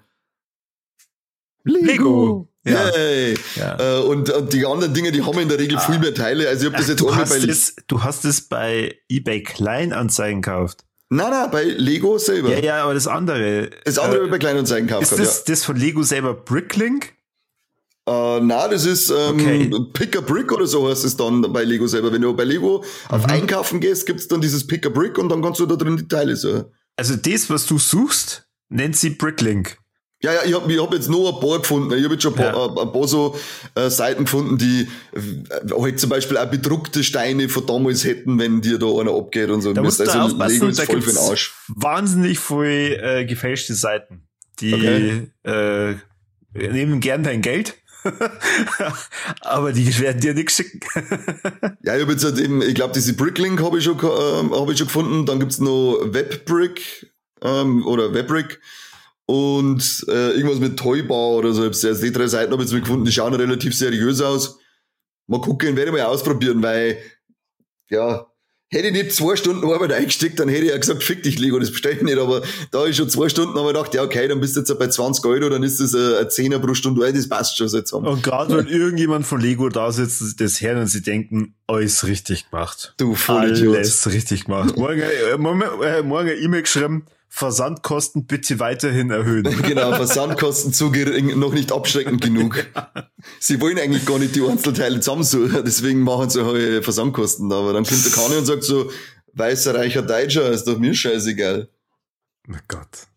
B: Lego. Ja.
C: Yay.
B: Ja.
C: Äh, und, und die anderen Dinge, die haben in der Regel viel mehr Teile. Also ich habe das jetzt
B: Du
C: einmal
B: hast,
C: bei
B: es, du hast es bei eBay Kleinanzeigen gekauft.
C: Nein, nein, bei Lego selber.
B: Ja, ja, aber das andere.
C: Das andere
B: äh,
C: habe ich bei Kleinanzeigen gekauft.
B: ist das, das von Lego selber Bricklink?
C: Äh, nein, das ist ähm,
B: Okay.
C: Pick a Brick oder so heißt es dann bei Lego selber. Wenn du bei Lego auf
B: Mhm.
C: Einkaufen gehst, gibt's dann dieses Pick a Brick und dann kannst du da drin die Teile so.
B: Also das, was du suchst, nennt sie Bricklink.
C: Ja, ja, ich habe ich hab jetzt noch ein paar gefunden. Ich habe jetzt schon ein paar,
B: Ja.
C: ein, ein paar so äh, Seiten gefunden, die äh, halt zum Beispiel auch bedruckte Steine von damals hätten, wenn dir da einer abgeht und so.
B: Da
C: Mir
B: musst
C: ist
B: du
C: also
B: aufpassen,
C: Lego ist
B: da
C: voll für den
B: gibt's
C: Arsch.
B: wahnsinnig viel äh, gefälschte Seiten. Die
C: Okay.
B: äh, nehmen gern dein Geld, aber die werden dir nichts schicken.
C: Ja, ich habe jetzt halt eben, ich glaube, diese Bricklink habe ich schon, ähm, habe ich schon gefunden. Dann gibt's noch Webbrick ähm, oder Webbrick und äh, irgendwas mit Toybar oder so. Ich habe die drei Seiten habe ich jetzt mal gefunden, die schauen relativ seriös aus. Mal gucken, werde ich mal ausprobieren, weil ja, hätte ich nicht zwei Stunden Arbeit eingesteckt, dann hätte ich ja gesagt, fick dich, Lego, das bestelle ich nicht. Aber da ich schon zwei Stunden habe ich gedacht, ja okay, dann bist du jetzt bei zwanzig Euro, dann ist das äh, ein Zehner pro Stunde, ja, das passt schon so jetzt haben.
B: Und gerade wenn irgendjemand von Lego da sitzt, das hören und sie denken, alles richtig gemacht.
C: Du Vollidiot.
B: Alles richtig gemacht. Morgen, äh, morgen, äh, morgen eine E-Mail geschrieben, Versandkosten bitte weiterhin erhöhen.
C: Genau, Versandkosten zu gering, noch nicht abschreckend genug. Sie wollen eigentlich gar nicht die Einzelteile zusammensuchen, deswegen machen sie halt Versandkosten. Aber dann kommt der Kani und sagt so, weißer, reicher Deutscher, ist doch mir scheißegal.
B: Oh Gott.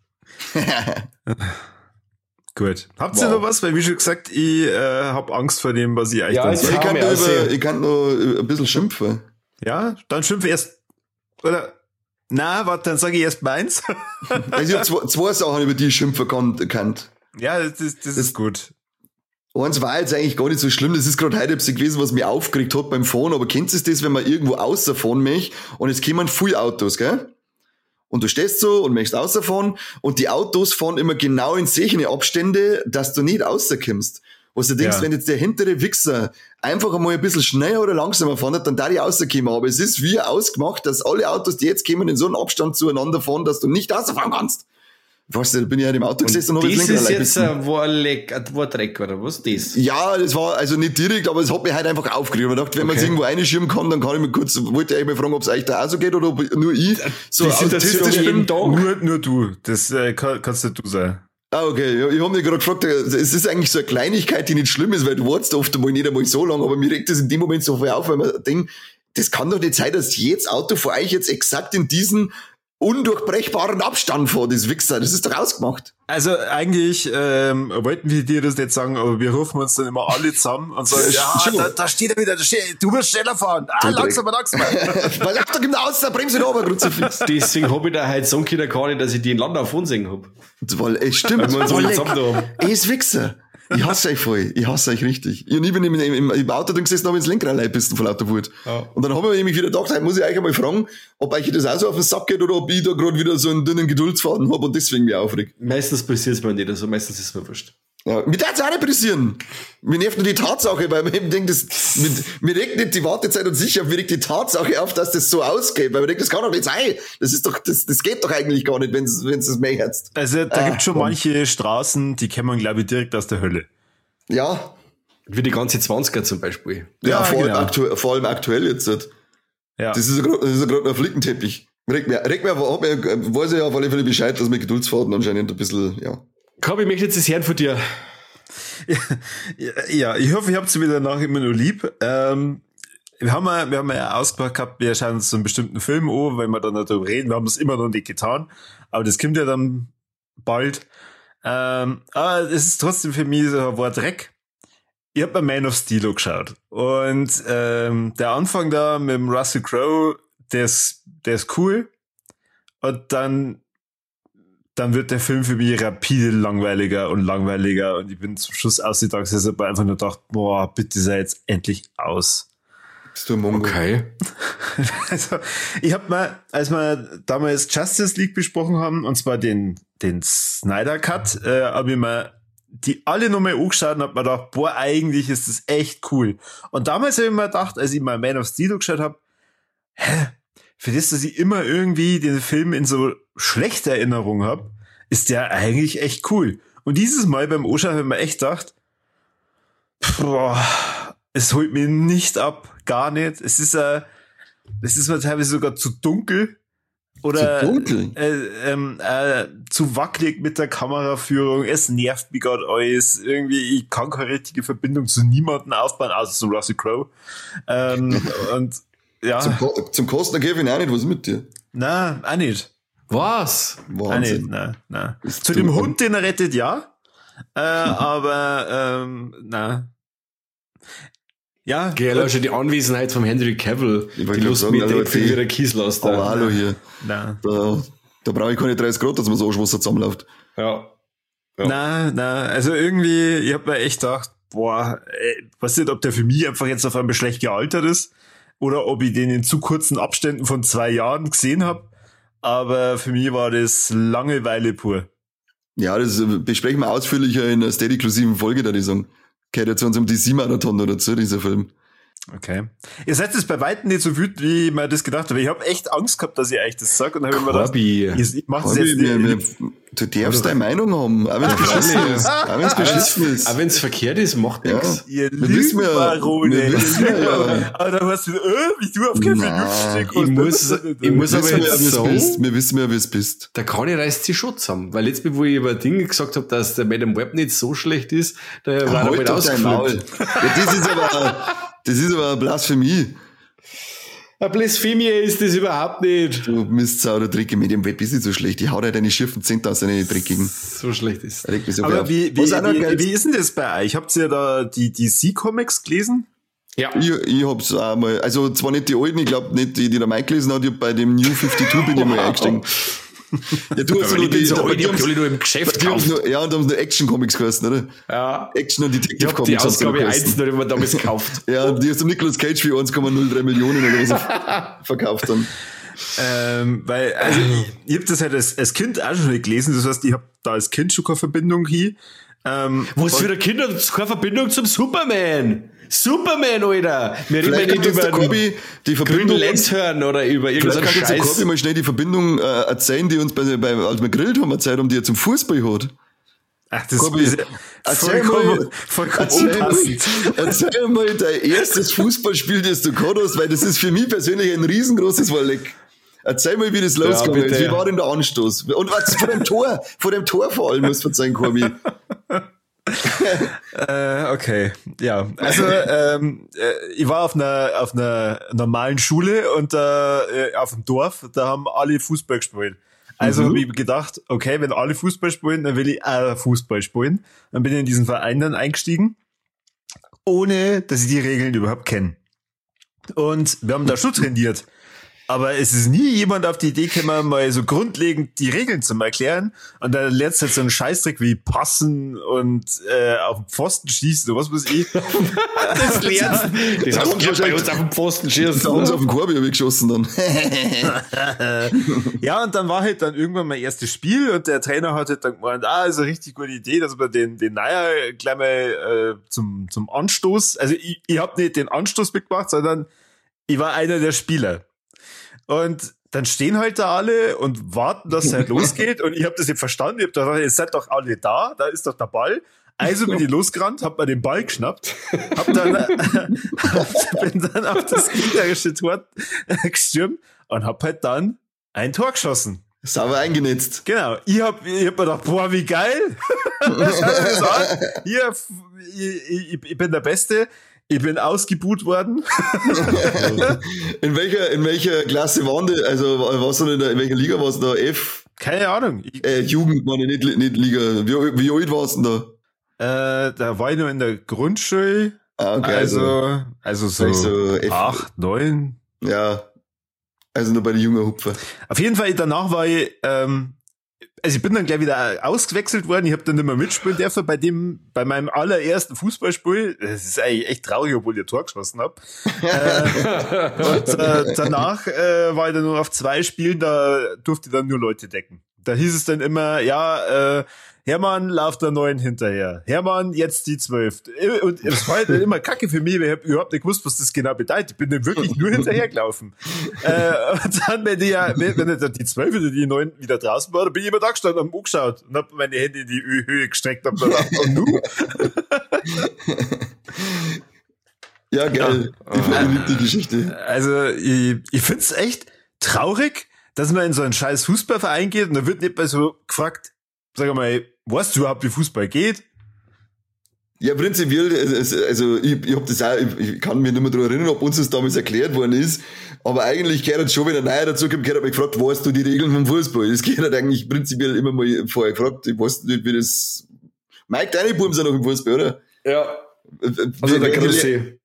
B: Gut. Habt ihr
C: Wow.
B: noch was? Weil wie schon gesagt, ich äh, habe Angst vor dem, was ich euch
A: Ja,
B: dann
A: ich
B: sage.
C: Ich kann,
A: mir
C: nur
A: auch
C: über,
A: sehen.
C: ich kann nur ein bisschen schimpfen.
B: Ja, dann schimpfe erst. Oder? Na, warte, dann sage ich erst meins.
C: Also ich habe zwei, zwei Sachen, über die ich schimpfen kann, kennt.
B: Ja, das, ist- das ist gut.
C: Eins war jetzt eigentlich gar nicht so schlimm, das ist gerade heute ein bisschen gewesen, was mich aufgeregt hat beim Fahren, aber kennst du das, wenn man irgendwo außerfahren möchte und es kommen viele Autos, gell? Und du stehst so und möchtest außerfahren und die Autos fahren immer genau in solche Abstände, dass du nicht außerkommst. Was du denkst,
B: Ja.
C: wenn jetzt der hintere Wichser einfach einmal ein bisschen schneller oder langsamer fährt, dann darf ich rauskommen. Aber es ist wie ausgemacht, dass alle Autos, die jetzt kommen, in so einem Abstand zueinander fahren, dass du nicht rausfahren kannst. Weißt du, da bin ich ja im Auto gesessen und,
A: Und
C: hab
A: das
C: Lenkrad
A: ist
C: allein
A: jetzt
C: gebissen.
A: ein Warleck, ein Wardreck, oder was das?
C: Ja, das war also nicht direkt, aber es hat mich halt einfach aufgeregt. Ich dachte, wenn man es
A: Okay.
C: irgendwo einschieben kann, dann kann ich mir kurz, wollte ich eigentlich mal fragen, ob es euch da auch so geht oder ob nur ich so
A: Die Situation
C: autistisch
A: jeden
C: bin.
A: Tag.
B: Nur, nur du. Das äh, kann, kannst nicht du sein.
C: Ah, okay. Ja, ich habe mich gerade gefragt, es ist eigentlich so eine Kleinigkeit, die nicht schlimm ist, weil du wartest oft einmal nicht einmal so lange, aber mir regt das in dem Moment so viel auf, weil man denkt, das kann doch nicht sein, dass jedes Auto vor euch jetzt exakt in diesen undurchbrechbaren Abstand fährt, das Wichser. Das ist doch ausgemacht.
B: Also eigentlich ähm, wollten wir dir das nicht sagen, aber wir rufen uns dann immer alle zusammen und sagen, ja,
C: Schon.
B: da, da steht er wieder, da steht, du musst schneller fahren. Ah,
C: Du
B: langsamer, langsamer.
C: Weil ach, da gibt aus, da bremse ich aber Kruzifix.
A: Deswegen hab ich da heute sagen können, gar nicht, dass ich die in Landau von singen hab.
C: Weil, es stimmt.
A: Weil wir uns alle
C: Oleg,
A: zusammen da haben.
C: er ist Wichser. Ich hasse euch voll. Ich hasse euch richtig. Ich, und ich bin im, im, im Auto drin gesessen und habe ins Lenkrad reingebissen von lauter Wut.
A: Ja.
C: Und dann habe ich mich wieder gedacht, hey, muss ich euch einmal fragen, ob euch das auch so auf den Sack geht oder ob ich da gerade wieder so einen dünnen Geduldsfaden habe und deswegen mich aufregt.
A: Meistens passiert es mir nicht, also meistens ist es mir wurscht.
C: Ja, mir darf es auch nicht pressieren. Mir nervt nur die Tatsache, weil man eben denkt, das, mir, mir regt nicht die Wartezeit und sicher, mir regt die Tatsache auf, dass das so ausgeht. Weil man denkt, das kann doch nicht sein. Das ist doch, das, das geht doch eigentlich gar nicht, wenn es das mehr herzt.
B: Also da
C: Ah,
B: gibt schon
C: komm.
B: manche Straßen, die kennen man, glaube ich, direkt aus der Hölle.
C: Ja.
A: Wie die ganze zwanziger zum Beispiel.
C: Ja,
B: Ja,
C: vor,
B: genau.
C: allem aktuell, vor allem aktuell jetzt. halt.
B: Ja.
C: Das ist ja gerade, das ist ja gerade ein Flickenteppich. Regt mir, regt mir, hat mir, weiß ich ja auf alle Fälle Bescheid, dass mir Geduldsfaden anscheinend ein bisschen, ja.
A: Komm, ich möchte jetzt das hören von dir.
B: ja, ja, ich hoffe, ich habt sie wieder nach immer nur lieb. Ähm, wir haben ja, wir haben ja ausgemacht gehabt, wir schauen uns so einen bestimmten Film an, weil wir dann darüber reden. Wir haben das immer noch nicht getan, aber das kommt ja dann bald. Ähm, aber es ist trotzdem für mich so ein Wort Dreck. Ich hab mir Man of Steel geschaut und ähm, der Anfang da mit dem Russell Crowe, der ist, der ist cool und dann dann wird der Film für mich rapide langweiliger und langweiliger und ich bin zum Schluss ausgedacht, dass ich einfach nur gedacht, boah, bitte sei jetzt endlich aus.
C: Bist du Mongo?
A: Okay.
B: Also, ich hab mal, als wir damals Justice League besprochen haben, und zwar den, den Snyder Cut, äh, habe ich mir die alle nochmal angeschaut und hab mir gedacht, boah, eigentlich ist das echt cool. Und damals habe ich mir gedacht, als ich mal Man of Steel geschaut habe, hä, für das, dass ich immer irgendwie den Film in so schlechter Erinnerung habe, ist der eigentlich echt cool. Und dieses Mal beim Anschauen habe ich mir echt gedacht, boah, es holt mich nicht ab, gar nicht. Es ist äh, es ist mir teilweise sogar zu dunkel oder
C: zu, dunkel?
B: Äh, ähm, äh, zu wackelig mit der Kameraführung. Es nervt mich gerade alles. Irgendwie, ich kann keine richtige Verbindung zu niemandem aufbauen, außer zu Russell Crowe. Ähm, und ja.
C: Zum, zum Kostner Kevin auch nicht, was ist mit dir?
B: Nein, auch nicht.
A: Was?
B: Auch nicht, nein, nein. Zu dem Hund, den er rettet, ja. Äh, aber, ähm, nein. Ja.
A: Geh, Leute, die Anwesenheit vom Henry Cavill, die Lust mit dem für ihre Kieslaster.
C: Aber hallo hier.
B: Nein.
C: Da, da brauche ich keine dreißig Grad, dass man so Wasser zusammenläuft.
A: Ja.
B: ja. Nein, nein, also irgendwie, ich hab mir echt gedacht, boah, ey, weiß nicht, ob der für mich einfach jetzt auf einmal schlecht gealtert ist oder ob ich den in zu kurzen Abständen von zwei Jahren gesehen habe. Aber für mich war das Langeweile pur.
C: Ja, das besprechen wir ausführlicher in einer Steady-inklusiven Folge, da die sagen. Gehört ja zu unserem D C-Marathon oder zu, dieser Film.
B: Okay. Ihr seid jetzt bei weitem nicht so wütend, wie ich mir das gedacht habe. Ich habe echt Angst gehabt, dass ich euch das sage. Und dann habe ich mir gedacht, ich mach das jetzt
C: mir,
B: nicht.
C: Mir, du darfst deine Meinung haben, auch wenn es beschissen ist. Auch wenn es beschissen ist.
A: Auch wenn es verkehrt ist, macht nichts.
B: Ja. Ihr Lügenbarone.
C: Wir wissen ja, ja.
B: Aber dann hast du, äh, wie du auf Kevin Lüftstück
A: Ich muss, ich muss aber jetzt
C: ja,
A: sagen,
C: bist. Wir wissen ja, wie es bist.
A: Der Kanye reißt sich schon zusammen. Weil letztes Mal, wo ich über Dinge gesagt habe, dass der Madame Web nicht so schlecht ist, da
C: ja,
A: war er halt ausgeflippt.
C: Ja, das ist aber, das ist aber eine Blasphemie.
A: Eine Blasphemie ist das überhaupt nicht.
C: Du Mistsau, der Trick, mit dem Web ist nicht so schlecht. Ich hau dir deine schiefen Zehnte aus deine dreckigen.
A: So schlecht ist
C: es.
B: So aber wie, wie, wie, wie ist denn das bei euch? Habt ihr da die D C-Comics gelesen?
A: Ja.
C: Ich, ich hab's auch mal, also zwar nicht die alten, ich glaube nicht die, die der Mike gelesen hat, ich hab bei dem New fünfundfünfzig bin ich mal eingestiegen. Ja, du hast ja nur die,
A: so
C: da,
A: alt, die, die nur im Geschäft
C: gekauft. Nur, ja, und da haben sie nur Action-Comics geheißen, oder?
A: Ja.
C: Action und Detective Comics.
A: Die Ausgabe eins, nur immer damals gekauft.
C: Ja, die hast du Nicolas Cage für eins Komma null drei Millionen oder was verkauft dann.
B: Ähm, weil, also, ich, ich hab das halt als, als Kind auch schon nicht gelesen, das heißt, ich hab da als Kind schon keine Verbindung hier. Ähm,
A: Was für ein Kind hat keine Verbindung zum Superman? Superman, Alter! Wir reden nicht über
C: Corby, die Verbindung
A: hören oder über irgendeinen Scheiß.
C: Vielleicht kann Corby mal schnell die Verbindung äh, erzählen, die uns bei, bei, als wir grillt haben, erzählt, um die er zum Fußball hat.
B: Ach, das
C: Corby,
B: ist
C: erzähl
B: vollkommen, vollkommen
C: erzähl, mal, erzähl mal dein erstes Fußballspiel, das du gehabt hast, weil das ist für mich persönlich ein riesengroßes Walleck. Erzähl mal, wie das losgegangen ist. Wie war denn der Anstoß? Und was vor dem Tor, vor dem Tor vor allem, muss man sagen, Corby.
B: äh, okay, ja. Also ähm, äh, ich war auf einer auf einer normalen Schule und äh, auf dem Dorf, da haben alle Fußball gespielt. Also mhm. habe ich gedacht, okay, wenn alle Fußball spielen, dann will ich auch Fußball spielen. Dann bin ich in diesen Verein dann eingestiegen, ohne dass ich die Regeln überhaupt kenne. Und wir haben da schon trainiert. Aber es ist nie jemand auf die Idee gekommen, mal so grundlegend die Regeln zu erklären. Und dann lernst du halt so einen Scheißtrick wie passen und äh, auf den Pfosten schießen oder was weiß ich.
A: Das lernst du. Das haben wir bei uns auf den Pfosten schießen.
C: Da haben sie auf den Korb habe ich geschossen dann.
B: Ja, und dann war halt dann irgendwann mein erstes Spiel und der Trainer hat halt dann gemeint, ah, ist eine richtig gute Idee, dass wir den, den Neuer gleich mal äh, zum, zum Anstoß, also ich, ich habe nicht den Anstoß mitgemacht, sondern ich war einer der Spieler. Und dann stehen halt da alle und warten, dass es halt losgeht. Und ich habe das nicht verstanden. Ich hab gedacht, ihr seid doch alle da, da ist doch der Ball. Also bin ich losgerannt, hab mir den Ball geschnappt, hab dann, bin dann auf das gegnerische Tor gestürmt und hab halt dann ein Tor geschossen.
C: Sauber eingenetzt.
B: Genau. Ich hab, ich hab mir gedacht, boah, wie geil. Schau dir das an. Hier, ich, ich, ich bin der Beste. Ich bin ausgebuht worden.
C: in welcher, in welcher Klasse waren die? Also, was in, der, in welcher Liga warst du da? F?
B: Keine Ahnung. Ich,
C: äh, Jugend, meine, nicht, nicht Liga. Wie, wie alt warst du denn
B: da? Äh, da war ich noch in der Grundschule.
C: Ah, okay.
B: Also, also so,
C: so
B: acht, neun.
C: Ja. Also nur bei den jungen Hupfer.
B: Auf jeden Fall, danach war ich, ähm, also ich bin dann gleich wieder ausgewechselt worden. Ich habe dann nicht mehr mitspielen dürfen bei dem, bei meinem allerersten Fußballspiel. Das ist eigentlich echt traurig, obwohl ich ein Tor geschossen habe. äh, und äh, danach äh, war ich dann nur auf zwei Spielen, da durfte ich dann nur Leute decken. Da hieß es dann immer, ja, äh, Hermann, lauf der Neun hinterher. Hermann, jetzt die Zwölf. Und es war halt immer Kacke für mich, weil ich hab überhaupt nicht gewusst, was das genau bedeutet. Ich bin dann wirklich nur hinterher gelaufen. äh, und dann, wenn die ja, wenn dann die Zwölf oder die Neun wieder draußen war, dann bin ich immer da gestanden, hab angeschaut und hab meine Hände in die Höhe gestreckt und hab gedacht, und nu?
C: Ja, geil. Ja. Die, die Geschichte.
B: Also, ich, ich find's echt traurig, dass man in so einen scheiß Fußballverein geht und da wird nicht mal so gefragt, sag mal, weißt du überhaupt, wie Fußball geht?
C: Ja, prinzipiell, also ich, ich hab das auch, ich kann mich nicht mehr daran erinnern, ob uns das damals erklärt worden ist, aber eigentlich gehört halt schon, wenn ein Neuer dazukommt, gehört mich gefragt, weißt du die Regeln vom Fußball? Das gehört halt eigentlich prinzipiell immer mal vorher gefragt, ich weiß nicht, wie das, Mike, deine Buben sind noch im Fußball, oder?
A: Ja. Also da kann ich sehen.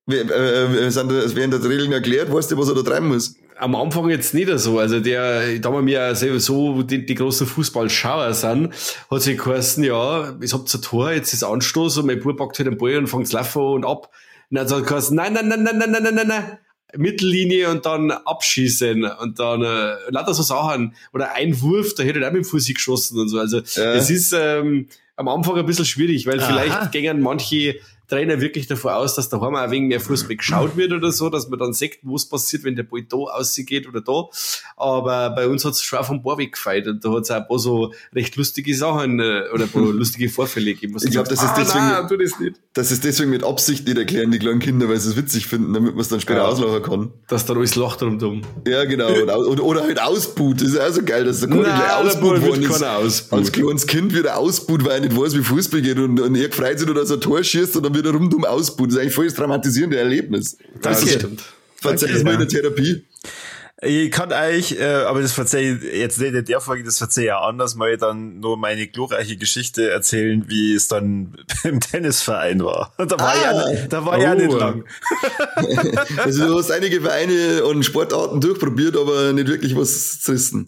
C: Werden da die Regeln erklärt, weißt du, was er da treiben muss?
A: Am Anfang jetzt nicht so, also der, da wir ja sowieso die, die großen Fußballschauer sind, hat sich geheißen, ja, ich hab ein Tor, jetzt ist Anstoß und mein Bub packt halt den Ball und fängt laufen und ab. Und dann hat es geheißen, nein, nein, nein, nein, nein, nein, nein, nein, nein, Mittellinie und dann abschießen und dann äh, lauter so Sachen oder ein Wurf, da hätte er auch mit dem Fuß geschossen und so. Also ja. Es ist ähm, am Anfang ein bisschen schwierig, weil Aha. vielleicht gingen manche Trainer wirklich davon aus, dass daheim auch wegen mehr Fußball geschaut wird oder so, dass man dann sieht, was passiert, wenn der Ball da ausgeht oder da. Aber bei uns hat es schon vom Ball weggefeiert und da hat es auch ein paar so recht lustige Sachen äh, oder ein paar lustige Vorfälle gegeben.
C: Ich glaube, das ist ah, deswegen, nein, tu das nicht. Das ist deswegen mit Absicht nicht erklären, die kleinen Kinder, weil sie es witzig finden, damit man es dann später ja. auslachen kann.
A: Dass dann alles lacht rundum.
C: Ja, genau. Oder, oder halt ausbuht. Das ist auch so geil, dass der Kunde gleich ausbuht worden ist. Ausbuht. Als kleines Kind wird er ausbuht, weil er nicht weiß, wie Fußball geht und, und er freut sich nur, dass er ein Tor schießt und dann wird er rundum ausbuht. Das ist eigentlich voll das traumatisierende Erlebnis.
B: Das
C: okay.
B: stimmt.
C: Verzeih es mal in der Therapie.
B: Ich kann eigentlich, äh, aber das verzeih ich jetzt nicht in der Folge, das verzeih ich auch anders, mal dann nur meine glorreiche Geschichte erzählen, wie es dann im Tennisverein war. Da war ah, ja, da war oh. ja nicht lang.
C: Also du hast einige Vereine und Sportarten durchprobiert, aber nicht wirklich was zerrissen.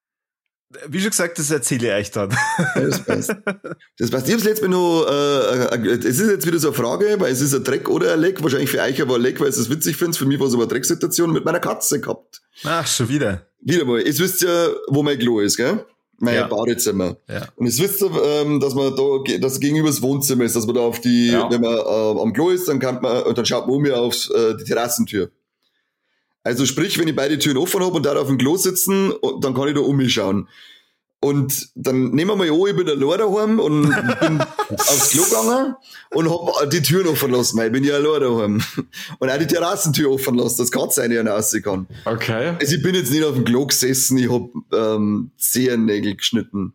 B: Wie schon gesagt, das erzähle ich euch dann.
C: Das passt. Das passt. Ich hab's letztes Mal noch, äh, es ist jetzt wieder so eine Frage, weil es ist ein Dreck oder ein Leck. Wahrscheinlich für euch aber ein Leck, weil ihr es witzig findet. Für mich war es aber eine Drecksituation mit meiner Katze gehabt.
B: Ach, schon wieder.
C: Wieder mal. Jetzt wisst ihr, wo mein Klo ist, gell? Mein ja. Badezimmer. Ja. Und jetzt wisst ihr, ähm, dass man da, dass gegenüber das Wohnzimmer ist, dass man da auf die, ja. wenn man äh, am Klo ist, dann kann man, und dann schaut man um mir auf äh, die Terrassentür. Also sprich, wenn ich beide Türen offen habe und da auf dem Klo sitzen, dann kann ich da um mich schauen. Und dann nehmen wir mal an, ich bin allein daheim und bin aufs Klo gegangen und hab die Türen offen lassen, weil ich bin ja allein daheim. Und auch die Terrassentür offen lassen, dass Katze rein und raus kann.
A: Okay.
C: Also ich bin jetzt nicht auf dem Klo gesessen, ich hab ähm, Zehennägel geschnitten.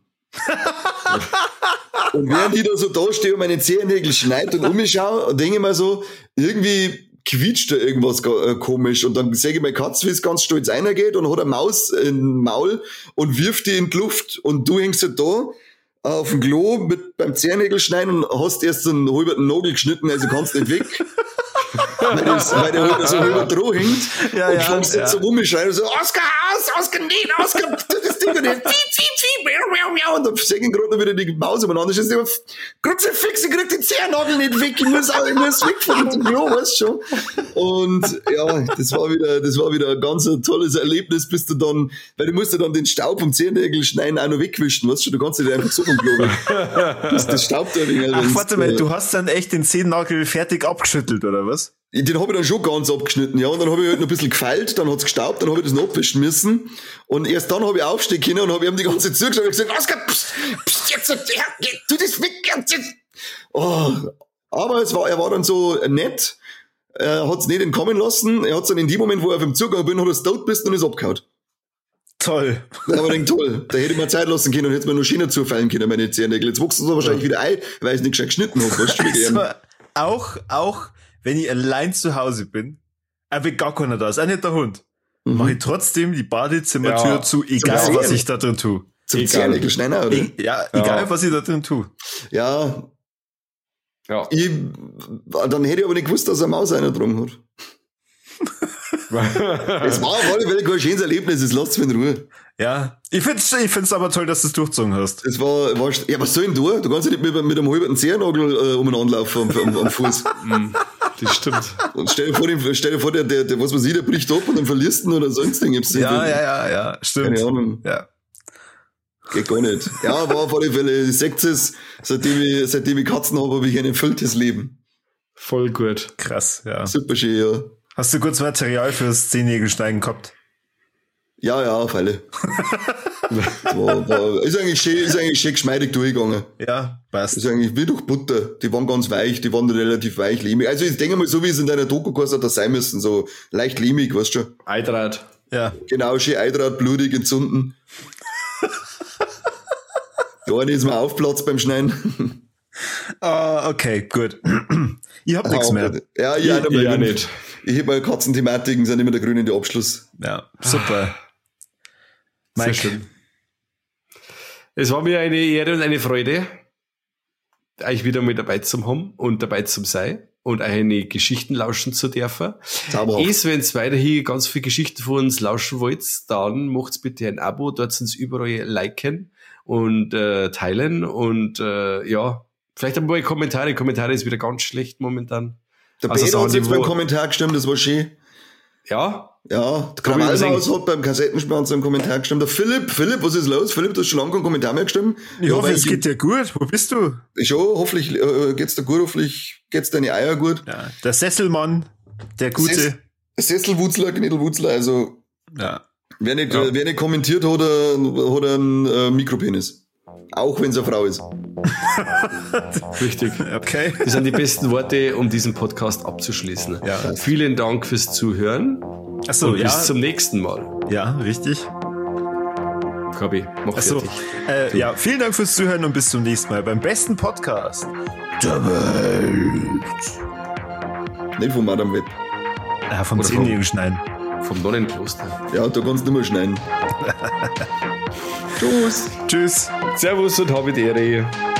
C: Und während ich da so da stehe und meine Zehennägel schneide und um mich schaue, denke ich mir so, irgendwie quietscht da irgendwas äh, komisch und dann sehe ich meine Katze, wie es ganz stolz reingeht und hat eine Maus im Maul und wirft die in die Luft und du hängst halt da auf dem Klo mit beim Zehennägel schneiden und hast erst einen halben Nagel geschnitten, also kannst nicht weg. weil, das, weil der halt so halber Droh hängt
B: ja,
C: und
B: ja,
C: fängst
B: ja.
C: jetzt so rumschreien und so, Oskar, aus, Oskar, nicht, Oskar, tu das Ding nicht, piep, piep, piep, miau, miau, und dann sägen gerade noch wieder die Maus umeinander, ist immer, Kruzifix, ich krieg den Zehennagel nicht weg, ich muss auch, ich muss weg von dem Klo, weißt schon. Und ja, das war wieder, das war wieder ein ganz ein tolles Erlebnis, bis du dann, weil du musst ja dann den Staub vom Zehennägel schneiden auch noch wegwischen, weißt du, du kannst nicht einfach so vom Klo weg. Das, das staubt ja wegen.
B: Ach, warte mal, du hast dann echt den Zehennagel fertig abgeschüttelt, oder was?
C: Den habe ich dann schon ganz abgeschnitten, ja, und dann habe ich halt noch ein bisschen gefeilt, dann hat's gestaubt, dann habe ich das noch abwischen müssen und erst dann habe ich aufstehen können und habe ihm die ganze Zeit zugeschaut und gesagt, Oskar, pst, pst, jetzt, ja, tu das weg, jetzt. Oh, aber es war, er war dann so nett, er hat's nicht entkommen lassen, er hat's dann in dem Moment, wo er auf dem Zugang bin, hat er es tot bist und ist abgehauen.
B: Toll.
C: Aber denk toll. Da hätte ich mir Zeit lassen können und hätte mir noch schöner zufallen können, meine Zehennägel. Jetzt wachsen sie wahrscheinlich wieder ein, weil ich es nicht gescheit geschnitten habe. Weißt du, wie
B: also, auch, auch, wenn ich allein zu Hause bin, aber wenn gar keiner da ist, auch nicht der Hund, mhm. mache ich trotzdem die Badezimmertür ja, zu, egal was ich da drin tue.
C: Zum Zehennägel schneiden, oder?
B: E- ja, egal ja. was ich da drin tue.
C: Ja. Ja. Ich, dann hätte ich aber nicht gewusst, dass er Maus einer drum hat. Es war auf alle Fälle kein schönes Erlebnis, es lasst mich in Ruhe.
B: Ja, ich find's, ich find's aber toll, dass du es durchgezogen hast.
C: Es war, war, ja, was soll denn du? Du kannst ja nicht mit, mit einem halben Zehennagel äh, umeinander laufen am, am, am Fuß.
A: Das stimmt.
C: Und stell dir vor, den, stell dir vor der, der, der, was man sieht, der bricht ab und dann verlierst du ihn oder sonst irgendwas.
B: Ja, ja, ja, ja, stimmt.
C: Keine Ahnung.
B: Ja.
C: Geht gar nicht. Ja, war auf alle Fälle, ich seht es, seitdem ich, seitdem ich Katzen habe, habe ich ein erfülltes Leben.
A: Voll gut.
B: Krass, ja.
C: Super schön, ja.
B: Hast du kurz Material fürs Zehennägelschneiden gehabt?
C: Ja, ja, auf alle. war, war, ist eigentlich schön, ist eigentlich schön geschmeidig durchgegangen.
B: Ja, passt.
C: Ist eigentlich wie durch Butter. Die waren ganz weich, die waren relativ weich, lehmig. Also ich denke mal, so wie es in deiner Doku hat, das sein müssen, so leicht lehmig, weißt du schon.
A: Eidrad.
B: Ja.
C: Genau, schön Eidrad, blutig, entzünden. Der eine ist mir aufplatzt beim Schneiden.
B: Ah, uh, okay, gut. Ich hab nichts mehr.
C: Ja, ich, ich, ich auch nicht. Ich hab mal Katzenthematiken, sind immer der Grüne in der Abschluss.
B: Ja, super.
A: Sehr schön. Es war mir eine Ehre und eine Freude, euch wieder mit dabei zu haben und dabei zu sein und eine Geschichten lauschen zu dürfen. Es, wenn ihr weiterhin ganz viele Geschichten von uns lauschen wollt, dann macht bitte ein Abo, dort uns überall liken und äh, teilen und äh, ja, vielleicht ein paar Kommentare. Kommentare ist wieder ganz schlecht momentan.
C: Der also Peter hat jetzt beim Kommentar gestimmt, das war schön.
A: Ja?
C: Ja, der Krawallmaus hat beim Kassettenspiel so einen Kommentar gestimmt. Der Philipp, Philipp, was ist los? Philipp, du hast schon lange keinen Kommentar mehr gestimmt.
B: Ich ja, hoffe, es geht dir gut. Wo bist du?
C: Schon, hoffentlich äh, geht's dir gut, hoffentlich geht's deine Eier gut.
B: Ja, der Sesselmann, der Gute. Ses-
C: Sesselwutzler, Knädelwutzler, also
B: ja.
C: wer, nicht, ja. wer nicht kommentiert, hat, er, hat einen äh, Mikropenis. Auch wenn es eine Frau ist.
A: Richtig.
B: Okay.
A: Das sind die besten Worte, um diesen Podcast abzuschließen.
B: Ja.
A: Vielen Dank fürs Zuhören.
B: Ach so,
A: und
B: ja.
A: bis zum nächsten Mal.
B: Ja, richtig.
A: Kabi, mach
B: Ach so.
A: fertig.
B: Äh, ja, vielen Dank fürs Zuhören und bis zum nächsten Mal beim besten Podcast der Welt.
C: Nicht vom Madame Web.
B: Ja, vom Zehennägel schneiden.
A: Vom Nonnenkloster.
C: Ja, da kannst du nicht mehr schneiden.
B: Tschüss. Tschüss.
A: Servus und habe die Ehre.